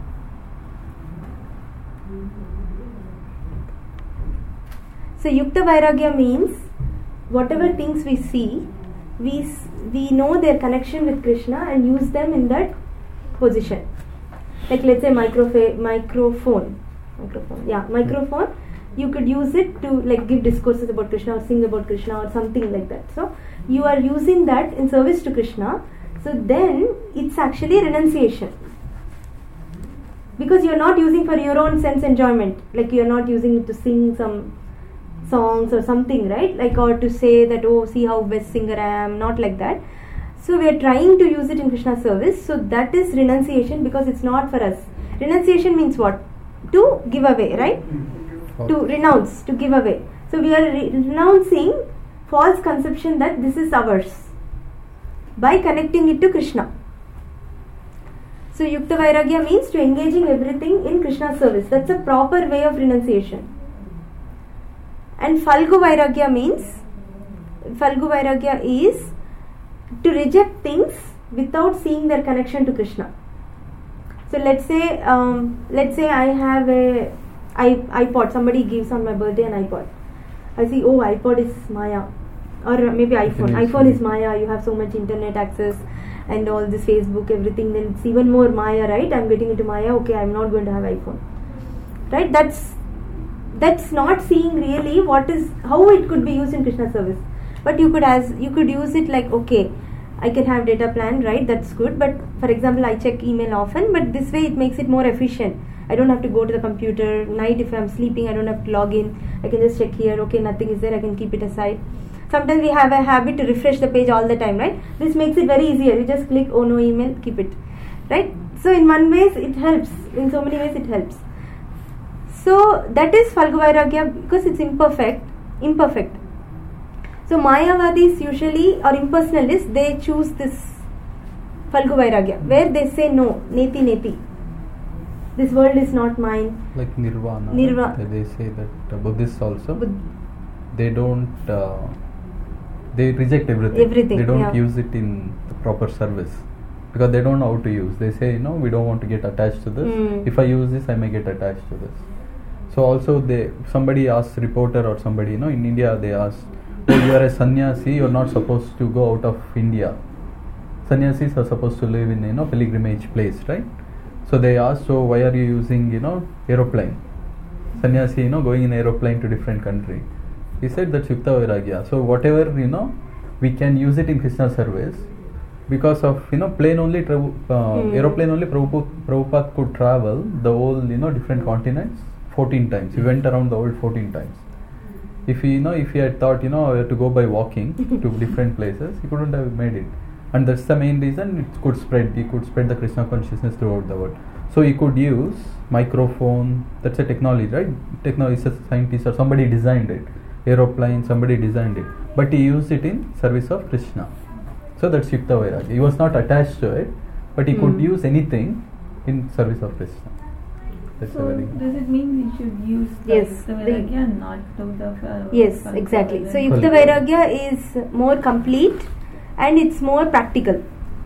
So Yukta Vairagya means whatever things we see, we we know their connection with Krishna and use them in that position. Like let's say microfa- microphone, microphone, yeah, microphone. You could use it to like give discourses about Krishna or sing about Krishna or something like that. So you are using that in service to Krishna. So then it's actually renunciation, because you are not using for your own sense enjoyment. Like you are not using it to sing some songs or something, right? Like, or to say that, oh, see how best singer I am. Not like that. So we are trying to use it in Krishna's service. So that is renunciation, because it's not for us. Renunciation means what? To give away, right? Oh. To renounce, to give away. So we are re- renouncing false conception that this is ours by connecting it to Krishna. So Yukta Vairagya means to engaging everything in Krishna's service. That's a proper way of renunciation. And Falgu Vairagya means, Falgu Vairagya is to reject things without seeing their connection to Krishna. So let's say, um, let's say I have a iPod. Somebody gives on my birthday an iPod. I see, oh, iPod is Maya, or maybe iPhone. Yes. iPhone is Maya. You have so much internet access and all this Facebook, everything. Then it's even more Maya, right? I'm getting into Maya. Okay, I'm not going to have iPhone, right? That's that's not seeing really what is, how it could be used in Krishna service. But you could as you could use it like, okay, I can have data plan, right? That's good. But for example, I check email often, but this way it makes it more efficient. I don't have to go to the computer. Night if I'm sleeping, I don't have to log in. I can just check here. Okay, nothing is there. I can keep it aside. Sometimes we have a habit to refresh the page all the time, right? This makes it very easier. You just click, oh no email, keep it, right? So in one ways it helps. In so many ways it helps. So that is Phalgu Vairagya because it's imperfect. Imperfect. So Mayavadis usually or impersonalists, they choose this Phalgu Vairagya where they say no, neti neti. This world is not mine. Like Nirvana. Nirvana. They say that uh, Buddhists also. Bud- they don't. Uh, they reject everything. Everything, They don't yeah. use it in the proper service because they don't know how to use. They say, no, we don't want to get attached to this. Mm. If I use this, I may get attached to this. So also, they somebody asks reporter or somebody, you know, in India they ask, oh, you are a sannyasi, you are not supposed to go out of India. Sannyasis are supposed to live in, you know, pilgrimage place, right? So they ask, so why are you using, you know, aeroplane? Sannyasi, you know, going in aeroplane to different country. He said that's Yukta Vairagya. So whatever, you know, we can use it in Krishna service because of, you know, plane only, tra- uh, Hmm. aeroplane only Prabhupada, Prabhupada could travel the whole, you know, different continents fourteen times. He went around the world fourteen times. If he, you know, if he had thought, you know, I have to go by walking to different places, he couldn't have made it. And that's the main reason it could spread. He could spread the Krishna consciousness throughout the world. So he could use microphone. That's a technology, right? Technology is a scientist or somebody designed it. Aeroplane, somebody designed it. But he used it in service of Krishna. So that's Yukta Vairagya. He was not attached to it, but he Hmm. could use anything in service of Krishna. That's a So very does it mean we should use the Yes, Yukta the- Vairagya and not do the uh, Yes, Phalgu exactly. So Vairagya? Yukta Vairagya is more complete and it's more practical,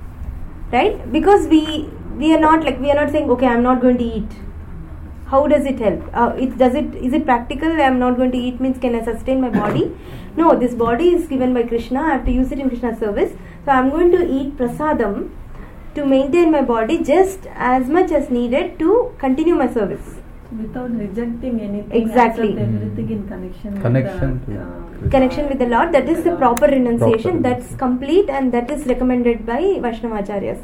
right? Because we we are not like we are not saying, okay, I'm not going to eat. How does it help? Uh, it does it is it practical? I'm not going to eat means can I sustain my body? No, this body is given by Krishna. I have to use it in Krishna service. So I'm going to eat prasadam to maintain my body just as much as needed to continue my service. Without rejecting anything, Exactly. accept everything in connection, Connection with the, to uh, Krishna. Connection with the Lord, that is the proper renunciation. Proper That's complete and that is recommended by Vaishnavacharyas.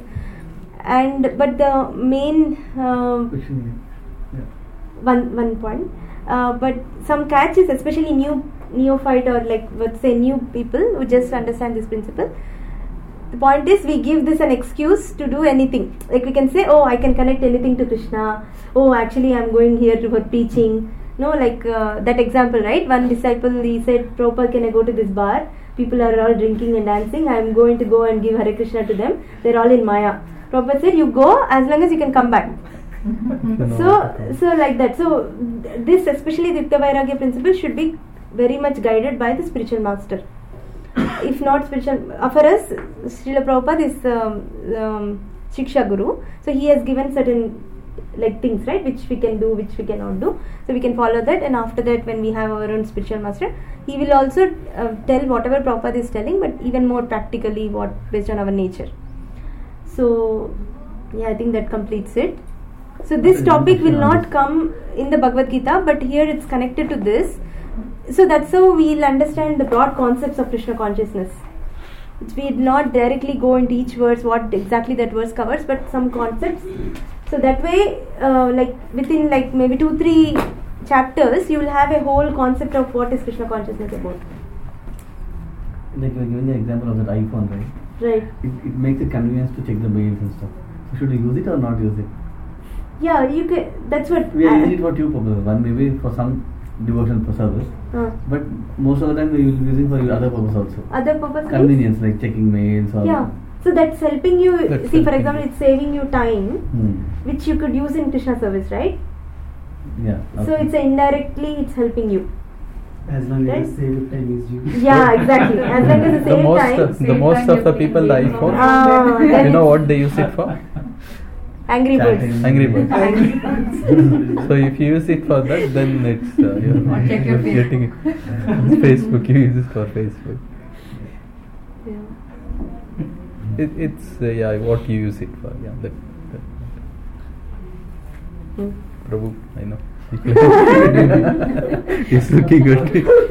And but the main um, Question. Yeah. one one point, uh, but some catches, especially new neophyte or like let's say new people who just understand this principle. The point is we give this an excuse to do anything. Like we can say, oh, I can connect anything to Krishna. Oh, actually I'm going here for preaching. No, like uh, that example, right? One disciple, he said, Prabhupada, can I go to this bar? People are all drinking and dancing. I am going to go and give Hare Krishna to them. They're all in Maya. Prabhupada said, you go as long as you can come back. So, so like that. So, th- this especially the Yukta Vairagya principle should be very much guided by the spiritual master. If not spiritual, uh, for us, Srila Prabhupada is um, um, Shiksha Guru. So, he has given certain like things, right, which we can do, which we cannot do. So, we can follow that, and after that, when we have our own spiritual master, he will also uh, tell whatever Prabhupada is telling, but even more practically, what based on our nature. So, yeah, I think that completes it. So this topic will not come in the Bhagavad Gita, but here it's connected to this. So that's how we'll understand the broad concepts of Krishna consciousness. We will not directly go into each verse, what exactly that verse covers, but some concepts. So that way, uh, like within like maybe two, three chapters, you will have a whole concept of what is Krishna consciousness about. Like you were giving the example of that iPhone, right? Right. It, it makes it convenience to check the mails and stuff. So should we use it or not use it? Yeah, you can. That's what. We are I- using it for two purposes. One maybe for some devotion for service, uh, but most of the time we will use it for other purpose also. other purpose means- Convenience, like checking mails or. Yeah. So that's helping you. That's see, for helping example, you. it's saving you time, Hmm. which you could use in Krishna service, right? Yeah. So okay. it's indirectly it's helping you. As long Right? as the save time is used. Yeah, exactly. As long as you the save most time. of, the most of the people the iPhone, Ah, then you know it's what they use it for? Angry Birds. Chatting. Angry Birds. So if you use it for that, then it's uh, you're, Or check your you're getting it. Facebook, you use it for Facebook. Yeah. It, it's uh, yeah, what you use it for. Yeah, that. that. Hmm. Prabhu, I know. He's looking good.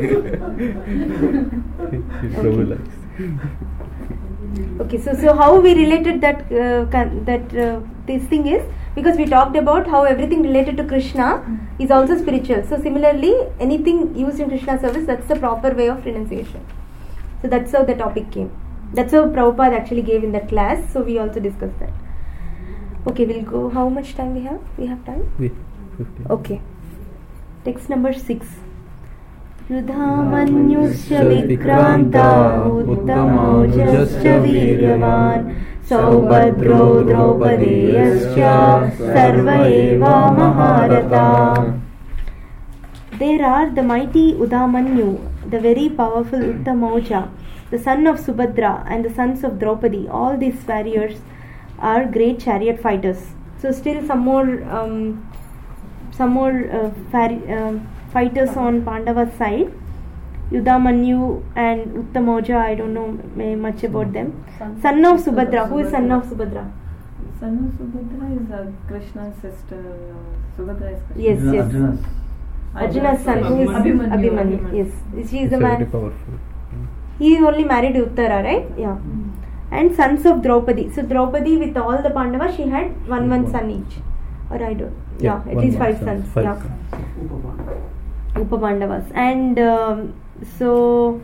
Prabhu likes. Okay, so so how we related that uh, con- that uh, this thing is because we talked about how everything related to Krishna is also spiritual. So similarly, anything used in Krishna service, that's the proper way of renunciation. So that's how the topic came. That's how Prabhupada actually gave in that class. So we also discussed that. Okay, we'll go. How much time we have? We have time? We fifteen. Okay. Text number six. Yudhamanyusya vikranta uttamaujasya viryavan saubhadro draupadeyasya sarva eva maharata. There are the mighty Udamanyu, the very powerful Uttamauja, the son of Subhadra and the sons of Draupadi. All these warriors are great chariot fighters. So still some more um, some more uh, fari- uh, fighters on Pandava's side. Yudamanyu and Uttamauja, I don't know much about them. Son, son of Subhadra. Who is son of Subhadra? Son of Subhadra is uh, Krishna's sister. Uh, Subhadra is Krishna. Yes, yes. Arjuna's. Arjuna's son, who is Abhimanyu. Abhimanyu. Abhimanyu. Yes, she is It's the very man. powerful. He only married Uttara, right? Yeah. Mm. And sons of Draupadi. So Draupadi with all the Pandavas, she had one one son each. Or I don't. Yeah, Yeah, at one least one five son, sons. five Yeah. sons. Upapandavas. And um, so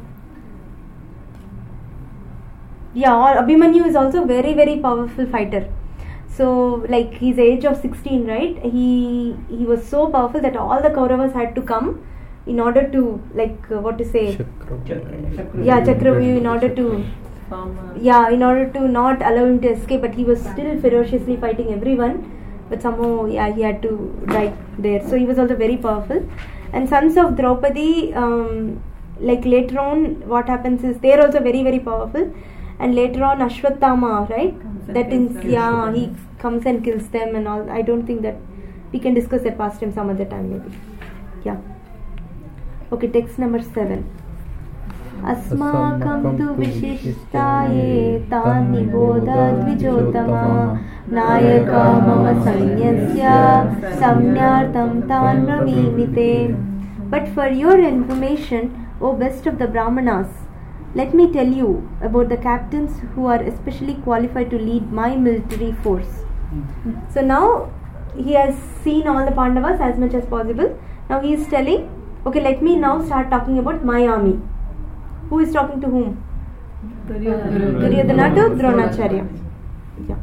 yeah, all, Abhimanyu is also very very powerful fighter. So like his age of sixteen, right? He he was so powerful that all the Kauravas had to come in order to like uh, what to say? Chakra. Yeah, Chakravyuh, in order to Farmer. yeah, in order to not allow him to escape, but he was still ferociously fighting everyone. But somehow, yeah, he had to die there. So he was also very powerful. And sons of Draupadi, um, like later on, what happens is they are also very very powerful. And later on, Ashwatthama, right? That is, yeah, he comes and kills them and all. I don't think that we can discuss that past time some other time maybe. Yeah. Okay, text number seven. अस्माकं तु विशिष्टाये तान् निबोधद्विजोत्तमा नायका मम सैन्यस्य संज्ञार्थं तान् ब्रवीमि ते. But for your information, O best of the Brahmanas, let me tell you about the captains who are especially qualified to lead my military force. So now he has seen all the Pandavas as much as possible. Now he is telling, okay, let me now start talking about my army. Who is talking to whom? Duryodhana to Dronacharya. Yeah.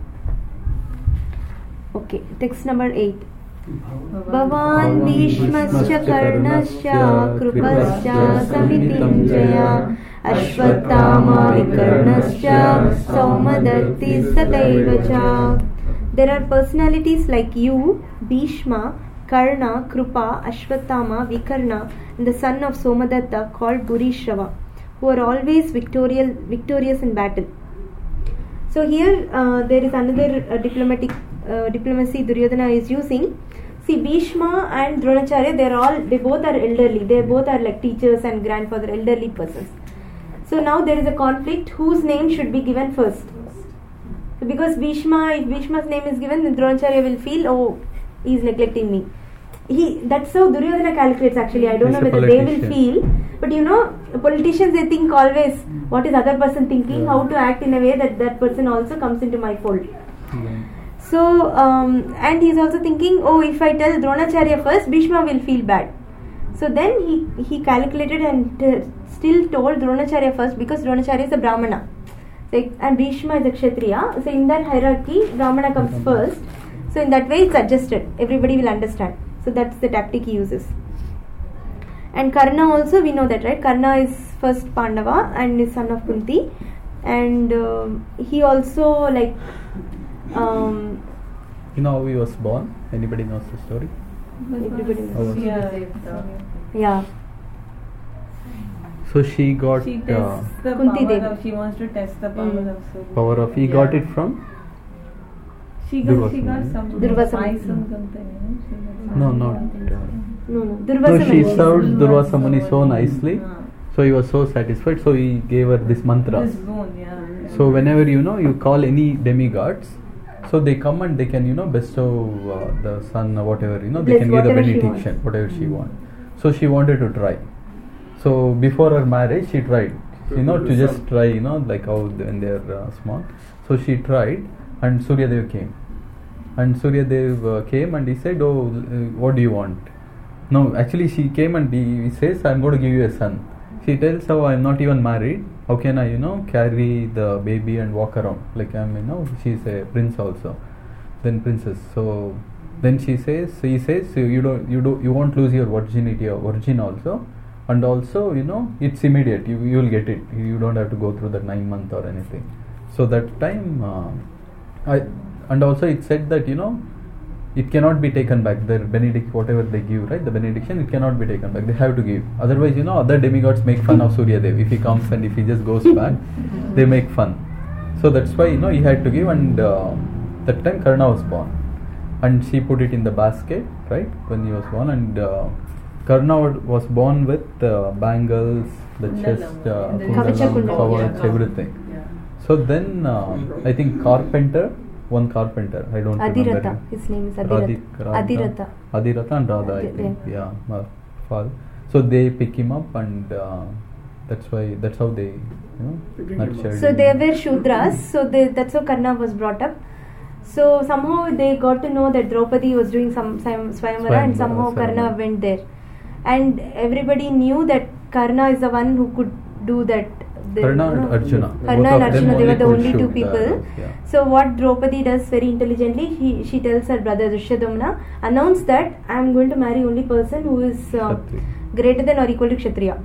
Okay, text number eight. Bhavan Bhishmascha Karnascha Krupascha Samitim Jaya Ashwatthama Vikarnascha Saumadatti Sataivacha. There are personalities like you, Bhishma, Karna, Krupa, Ashwatthama, Vikarna, and the son of Somadatta called Bhurishrava, who are always victorious, victorious in battle. So here uh, there is another uh, diplomatic uh, diplomacy Duryodhana is using. See, Bhishma and Dronacharya, they are all they both are elderly. They both are like teachers and grandfather, elderly persons. So now there is a conflict. Whose name should be given first? So because Bhishma, if Bhishma's name is given, then Dronacharya will feel, oh, he is neglecting me. He that's how Duryodhana calculates actually. I don't He's know a whether they will politician. feel, but you know, politicians they think always what is other person thinking, Yeah. how to act in a way that that person also comes into my fold. Yeah. So um, and he is also thinking, oh, if I tell Dronacharya first, Bhishma will feel bad. So then he he calculated and t- still told Dronacharya first because Dronacharya is a Brahmana, like, and Bhishma is a Kshatriya. So in that hierarchy, Brahmana comes first. So in that way, it's adjusted. Everybody will understand. So that's the tactic he uses. And Karna also, we know that, right? Karna is first Pandava and is son of Kunti, and uh, he also like um, You know how he was born? Anybody knows the story? everybody How knows. was Yeah. Yeah. So she got She uh, tests the Kunti power Devi. of, she wants to test the power Mm. of Surya. power of. He Yeah. got it from. She got, she Durvasana. got some Durvasana. spice or something, you know? She got No, some- not. something. Uh, No, no. no, Durvasana. she is- served Durvasana. Durvasa Muni so nicely. Ah. So he was so satisfied. So he gave her this mantra. This bone, yeah. So whenever you know you call any demigods, so they come and they can you know bestow uh, the son or whatever you know they Bless can give the whatever she benediction wants. whatever she wants. So she wanted to try. So before her marriage she tried you know to just try you know like how when they are uh, small. So she tried and Suryadev came. and Surya Dev uh, came and he said, "Oh, uh, what do you want?" No, actually she came and he, he says, "I'm going to give you a son." She tells, "Oh, I'm not even married. How can I, you know, carry the baby and walk around? Like I'm, you know, she's a prince also, then princess." So then she says, he says, "You don't, you do, you won't lose your virginity or virgin also, and also, you know, it's immediate. You you will get it. You don't have to go through the nine month or anything." So that time, uh, I and also it said that, you know, it cannot be taken back. The benedict, whatever they give, right? The benediction, it cannot be taken back. They have to give. Otherwise, you know, other demigods make fun of Surya Dev. If he comes and if he just goes back, they make fun. So that's why, you know, he had to give. And uh, that time Karna was born, and she put it in the basket, right, when he was born. And uh, Karna was born with uh, bangles, the chest, uh, kundalam, kavach, everything. So then, uh, I think carpenter, one carpenter, I don't Adhiratha. remember. His name is Adhiratha. Adhiratha. Adhiratha and Radha, I think, yeah, uh, father. So they pick him up, and uh, that's why, that's how they, you know, nurtured So him. they were Shudras, so they, that's how Karna was brought up. So somehow they got to know that Draupadi was doing some, some Swayamvara, and somehow Karna went there. And everybody knew that Karna is the one who could do that. The, Karna and you know, Arjuna. Karna and Arjuna, they were the could only two shoot people. arrows, yeah. So what Draupadi does very intelligently, he, she tells her brother Drishyadumna, announce that I am going to marry only person who is uh, greater than or equal to Kshatriya.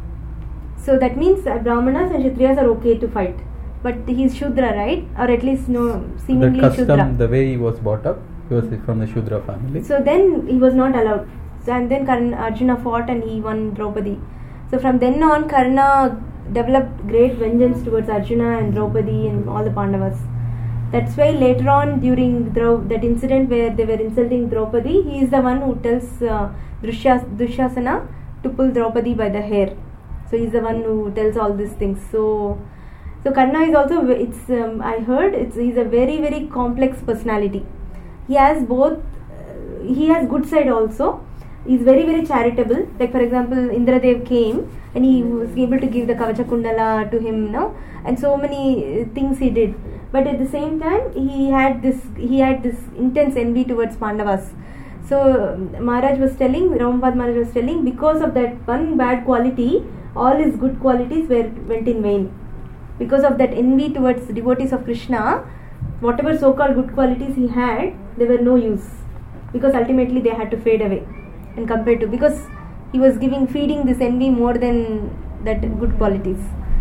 So that means uh, Brahmanas and Kshatriyas are okay to fight. But he is Shudra, right? Or at least no, seemingly the custom, Shudra. the way he was brought up, he was from the Shudra family. So then he was not allowed. So and then Karna, Arjuna fought and he won Draupadi. So from then on, Karna developed great vengeance towards Arjuna and Draupadi and all the Pandavas. That's why later on, during Drau- that incident where they were insulting Draupadi, he is the one who tells uh, Drushas- Dushasana to pull Draupadi by the hair. So he is the one who tells all these things. So, so Karna is also, it's um, I heard, it's he's a very very complex personality. He has both, uh, he has good side also. He's very very charitable. Like for example, Indradev came and he was able to give the Kavacha Kundala to him, no, and so many things he did. But at the same time, he had this he had this intense envy towards Pandavas. So Maharaj was telling, Ramapad Maharaj was telling, because of that one bad quality, all his good qualities were went in vain. Because of that envy towards devotees of Krishna, whatever so-called good qualities he had, they were no use. Because ultimately they had to fade away. And compared to, because he was giving, feeding this envy more than that good qualities.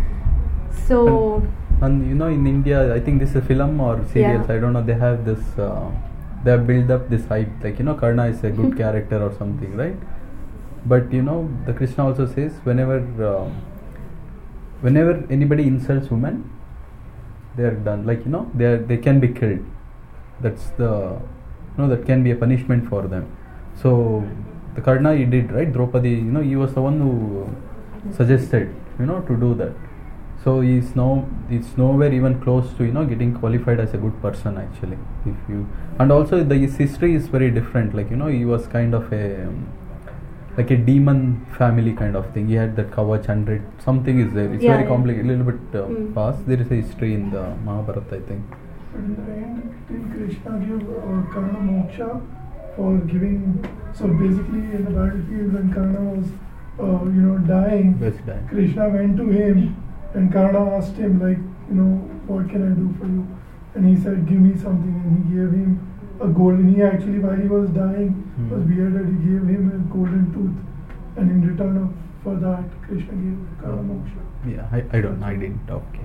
So and, and you know, in India, I think this is a film or serials, Yeah. I don't know, they have this uh, they have built up this hype, like, you know, Karna is a good character or something, right? But you know, the Krishna also says, whenever uh, whenever anybody insults women, they are done, like, you know, they are, they can be killed. That's the, you know, that can be a punishment for them. So the Karna he did, right? Draupadi, you know, he was the one who suggested, you know, to do that. So he's no, it's nowhere even close to, you know, getting qualified as a good person actually. If you, and also the, his history is very different. Like, you know, he was kind of a um, like a demon family kind of thing. He had that Kavach hundred, something is there. It's Yeah, very yeah. complicated, a little bit uh, Mm. past. There is a history in the Mahabharata, I think. But in the end, did Krishna give uh, Karna moksha for giving? So basically, in the battlefield, when Karna was, uh, you know, dying, Was dying. Krishna went to him, and Karna asked him, like, you know, what can I do for you? And he said, give me something, and he gave him a golden. He actually, while he was dying, Hmm. was bearded. He gave him a golden tooth, and in return of, for that, Krishna gave Karna moksha. Yeah, I, I don't know, I didn't. Okay.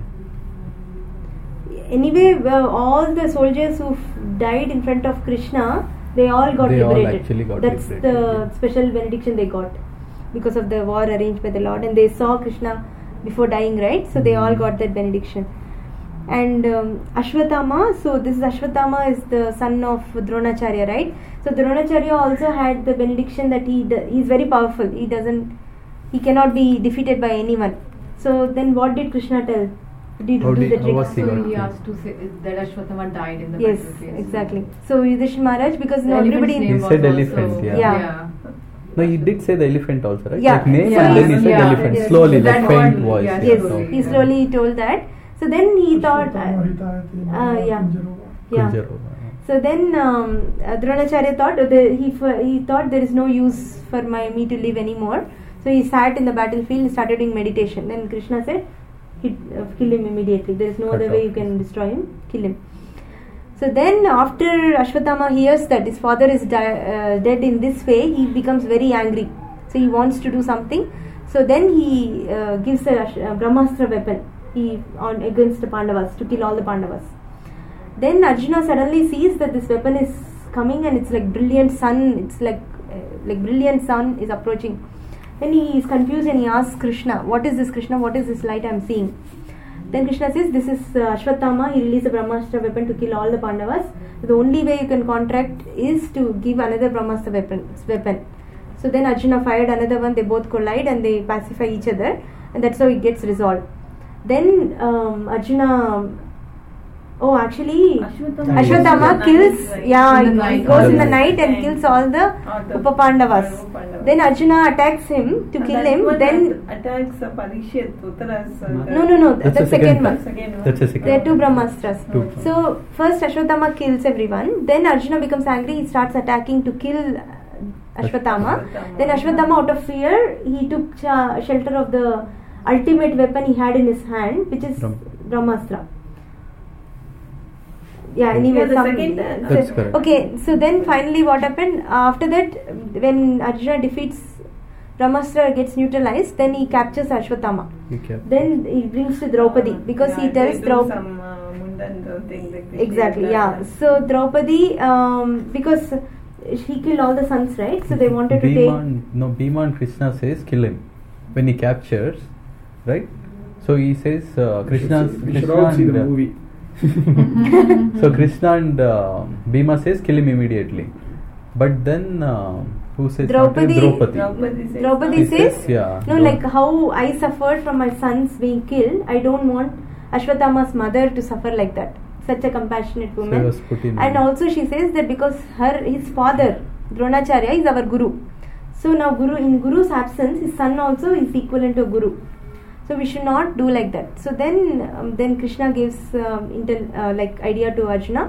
anyway, well, all the soldiers who died in front of Krishna, they all got They all liberated. actually got That's liberated, the yeah. special benediction they got because of the war arranged by the Lord, and they saw Krishna before dying, right? So they all Mhm. got that benediction. And um, Ashwatthama, so this is Ashwatthama is the son of Dronacharya, right? So Dronacharya also had the benediction that he d- he's very powerful. He doesn't, he cannot be defeated by anyone. So then, what did Krishna tell? Did How do did- the how trick? was he So got he killed? asked to say that Ashwatthama died in the Yes, battlefield. exactly. So Yudhishthira Maharaj, because The no everybody elephant's He name was said also- elephant, yeah. Yeah. No, he did say the elephant also, right? Yeah. Like name Yeah. and then he said Yeah. elephant. Yes. Slowly, That like faint one, voice. yeah, yeah, Yes, so- he slowly told that. So then he thought, uh, Ashwatthama hitayate uh, yeah. Kunjarova. yeah. Kunjarova. So then um, uh, Dronacharya thought uh, the, he f- he thought there is no use for my me to live anymore. So he sat in the battlefield and started doing meditation. Then Krishna said, Hit, uh, kill him immediately. There is no Cut other way off. you can destroy him. Kill him. So then after Ashwatthama hears that his father is di- uh, dead in this way, he becomes very angry. So he wants to do something. So then he uh, gives a uh, Brahmastra weapon he on against the Pandavas to kill all the Pandavas. Then Arjuna suddenly sees that this weapon is coming and it's like brilliant sun. It's like uh, like brilliant sun is approaching. Then he is confused and he asks Krishna, "What is this, Krishna? What is this light I am seeing?" Then Krishna says, "This is uh, Ashwatthama. He released a Brahmastra weapon to kill all the Pandavas. The only way you can contract is to give another Brahmastra weapon." weapon. So then Arjuna fired another one. They both collide and they pacify each other, and that's how it gets resolved. Then um, Arjuna. Oh, actually, Ashwatthama, Ashwatthama kills. Yeah, In the he night. goes in the night and kills all the All the Upapandavas. Pandavas. Then Arjuna attacks him to And kill that him. one Then attacks uh, Parikshit, Uttara's. Uh, no, no, no. That's, That's the the second second one. Second one. That's a second. There are two Brahmastras. Two. So first Ashwatthama kills everyone. Then Arjuna becomes angry. He starts attacking to kill Ashwatthama. Ashwatthama. Then Ashwatthama, out of fear, he took cha- shelter of the ultimate weapon he had in his hand, which is Brahm- Brahmastra. Yeah, anyway, Yeah, the some, second- uh, That's so- correct. okay. So then finally, what happened after that? When Arjuna defeats Brahmastra, gets neutralized. Then he captures Ashwatthama. You kept- Then he brings to Draupadi because yeah, he tells they do Draupadi. some uh, Mundan thing like this. Exactly, yeah. So Draupadi, um, because he killed all the sons, right? So they wanted to Bhima take. and, no, Bhima and Krishna says kill him when he captures, right? So he says uh, Krishna. We should Krishna all see and, the uh, movie. So Krishna and uh, Bhima says kill him immediately, but then uh, who says not to him? Draupadi- Draupadi. Draupadi says, Draupadi He says, says, yeah, no, don't- like how I suffered from my sons being killed, I don't want Ashwatthama's mother to suffer like that. Such a compassionate So he woman. was put in. And also she says that because her his father Dronacharya is our guru. So now guru in guru's absence, his son also is equivalent to a guru. So we should not do like that. So then um, then Krishna gives um, intel, uh, like idea to Arjuna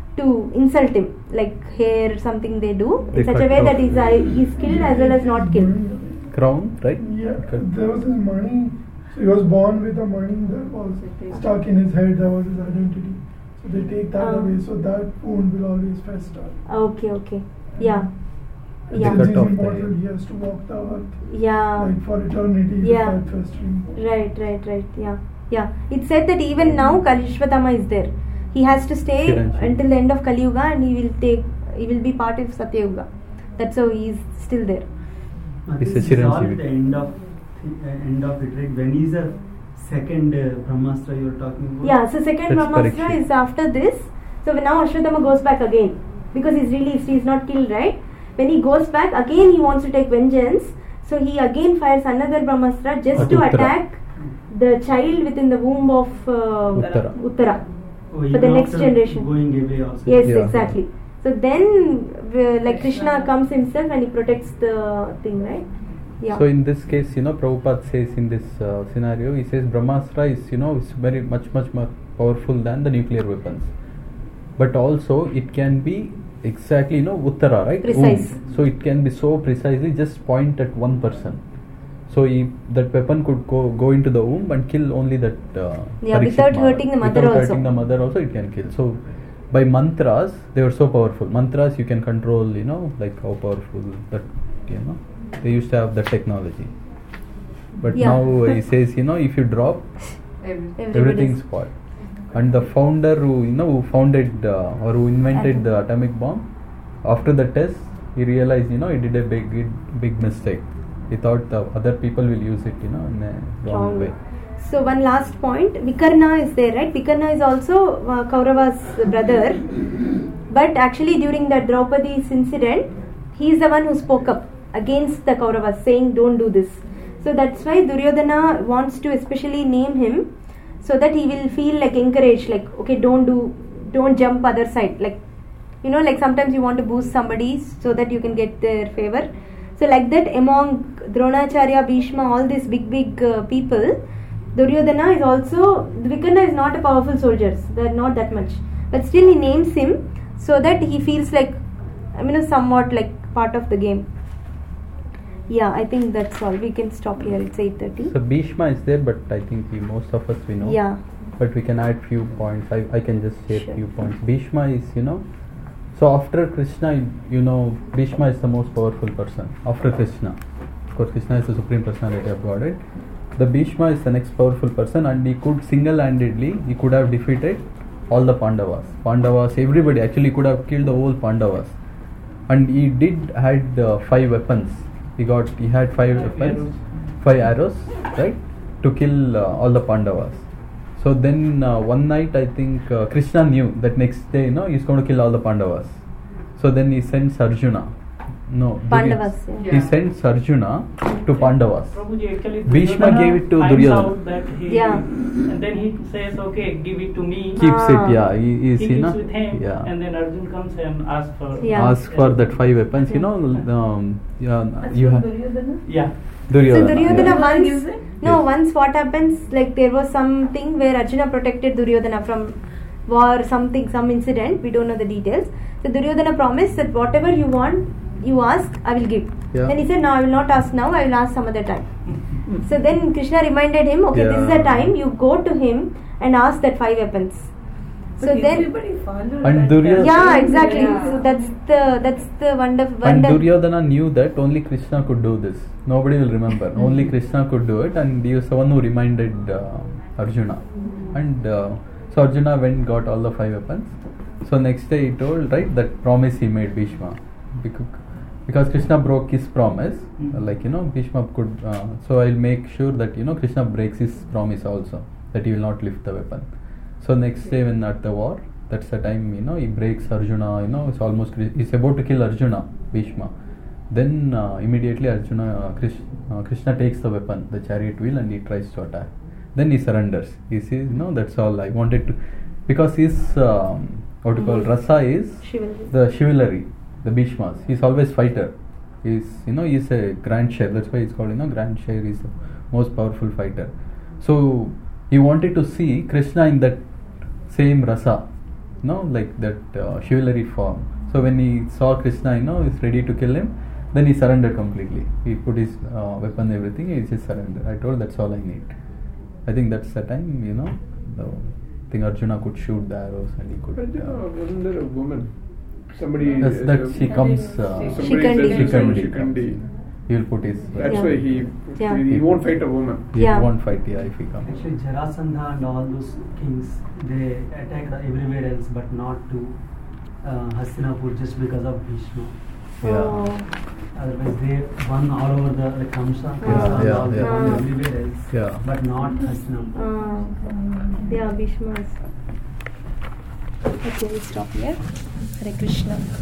to insult him, like here something they do They in such a cut way that off. he's uh, he's killed as well as not killed. crown, right? Yeah, Cut. there was his money. So he was born with a money that was stuck in his head. That was his identity. So they take that Oh. away. So that wound will always fester. Okay, okay, yeah, And yeah, They since cut he's off the immortal, head. he has to walk the earth yeah. like for eternity. Yeah. With that festering. Right, right, right. Yeah, yeah. It's said that even now Kalishvatama is there. He has to stay Chiranjeevi. until the end of Kali Yuga, and he will take. He will be part of Satya Yuga. That's how he is still there. Uh, It's a this is all Chiranjeevi. the end of the, uh, end of it, right? When is the second uh, Brahmastra you are talking about? Yeah. So second That's Brahmastra Parikshit. is after this. So now Ashwatthama goes back again because he's released. He's not killed, right? When he goes back again, he wants to take vengeance. So he again fires another Brahmastra just to Uttara. attack the child within the womb of uh, Uttara. Uttara. Oh, for even the next after generation. Going away also. Yes, Yeah. exactly. So then, uh, like Krishna comes himself and he protects the thing, right? Yeah. So in this case, you know, Prabhupada says in this uh, scenario, he says Brahmastra is, you know, is very much much more powerful than the nuclear weapons, but also it can be exactly, you know, Uttara, right? Precise. Womb. So it can be so precisely just point at one person. So he, that weapon could go go into the womb and kill only that. Uh, Yeah, Parikshit without Maharaj. hurting the mother Without also. hurting the mother also, it can kill. So by mantras, they were so powerful. Mantras you can control, you know, like how powerful that, you know, they used to have that technology. But Yeah. now he says, you know, if you drop, Everything. everything's spoiled. And the founder who, you know, who founded uh, or who invented the atomic bomb, after the test, he realized, you know, he did a big, big mistake. He thought the other people will use it, you know, in a wrong Wrong. way. So one last point, Vikarna is there, right? Vikarna is also uh, Kaurava's brother, but actually during the Draupadi's incident, he is the one who spoke up against the Kauravas, saying don't do this. So that's why Duryodhana wants to especially name him, so that he will feel like encouraged, like okay, don't do, don't jump other side, like you know, like sometimes you want to boost somebody so that you can get their favor. So like that, among Dronacharya, Bhishma, all these big big uh, people, Duryodhana is also, Vikarna is not a powerful soldier, they are not that much, but still he names him so that he feels like, I mean, somewhat like part of the game. Yeah, I think that's all. We can stop here. It's eight thirty. So Bhishma is there, but I think we, most of us we know. Yeah. But we can add few points. I, I can just share Sure. few points. Bhishma is, you know, so after Krishna, you know, Bhishma is the most powerful person. After Krishna. Of course, Krishna is the Supreme Personality of Godhead. The Bhishma is the next powerful person, and he could single-handedly, he could have defeated all the Pandavas. Pandavas, everybody, actually he could have killed the whole Pandavas. And he did had uh, five weapons. He got, he had five weapons, five arrows, right, to kill uh, all the Pandavas. So then uh, one night, I think uh, Krishna knew that next day, you know, he's going to kill all the Pandavas. So then he sends Arjuna. No, Pandavas. He Yeah. sends Arjuna to Pandavas. Prabhuji, actually Bhishma Duryodhana gave it to finds Duryodhana. out that he, Yeah. and then he says, okay, give it to me. Keeps Ah. it, yeah. He, he is, He you gives know, with him, yeah. and then Arjun comes and asks for. Yeah. Ask for that five weapons, you know. Um, yeah, you have Yeah. Duryodhana. So Duryodhana yeah. once, Gives it? no, Yes. once what happens, like there was something where Arjuna protected Duryodhana from war, something, some incident, we don't know the details. So Duryodhana promised that whatever you want, you ask, I will give. Yeah. Then he said, no, I will not ask now, I will ask some other time. So then Krishna reminded him, okay, this is the Yeah. time, you go to him and ask that five weapons. So But then, everybody followed And that Duryodhana- yeah, pattern. exactly. Yeah. So that's the that's the wonder And wonder. Duryodhana knew that only Krishna could do this. Nobody will remember. Only Krishna could do it, and he was the one who reminded uh, Arjuna. And uh, so Arjuna went got all the five weapons. So next day he told, right, that promise he made Bhishma. Because, because Krishna broke his promise, Mm. uh, like, you know, Bhishma could. Uh, so I'll make sure that, you know, Krishna breaks his promise also, that he will not lift the weapon. So next day when at the war, that's the time, you know, he breaks Arjuna, you know, it's almost, he's about to kill Arjuna, Bhishma. Then uh, immediately Arjuna, uh, Krish, uh, Krishna takes the weapon, the chariot wheel, and he tries to attack. Then he surrenders. He says, no, that's all I wanted to, because his, um, what you call, Mhm. rasa is Chivalry. the chivalry, the Bhishmas. He's always fighter. He's, you know, he's a grand share. That's why it's called, you know, grand share is the most powerful fighter. So he wanted to see Krishna in that same rasa, you know, like that uh, chivalry form. So when he saw Krishna, you know, is ready to kill him, then he surrendered completely. He put his uh, weapon, everything. He just surrendered. I told, that's all I need. I think that's the time, you know, the I think Arjuna could shoot the arrows and he could. Arjuna, Uh, wasn't there a woman? Somebody. that's, uh, that she comes. Uh, Shikandi. Shikandi. Shikandi. Shikandi. He will put his. That's Yeah. why he Yeah. he won't fight a woman. He Yeah. won't fight, yeah, if he comes. Actually, Jarasandha and all those kings, they attacked everywhere else, but not to uh, Hastinapur just because of Bhishma. Yeah. Oh. Otherwise, they won all over the like Kamsa, Yeah, Kamsa and yeah, all, they yeah. won Ah. everywhere else, Yeah. but not Hastinapur. Uh, yeah, Bhishma is. Okay, we stop here. Hare Krishna.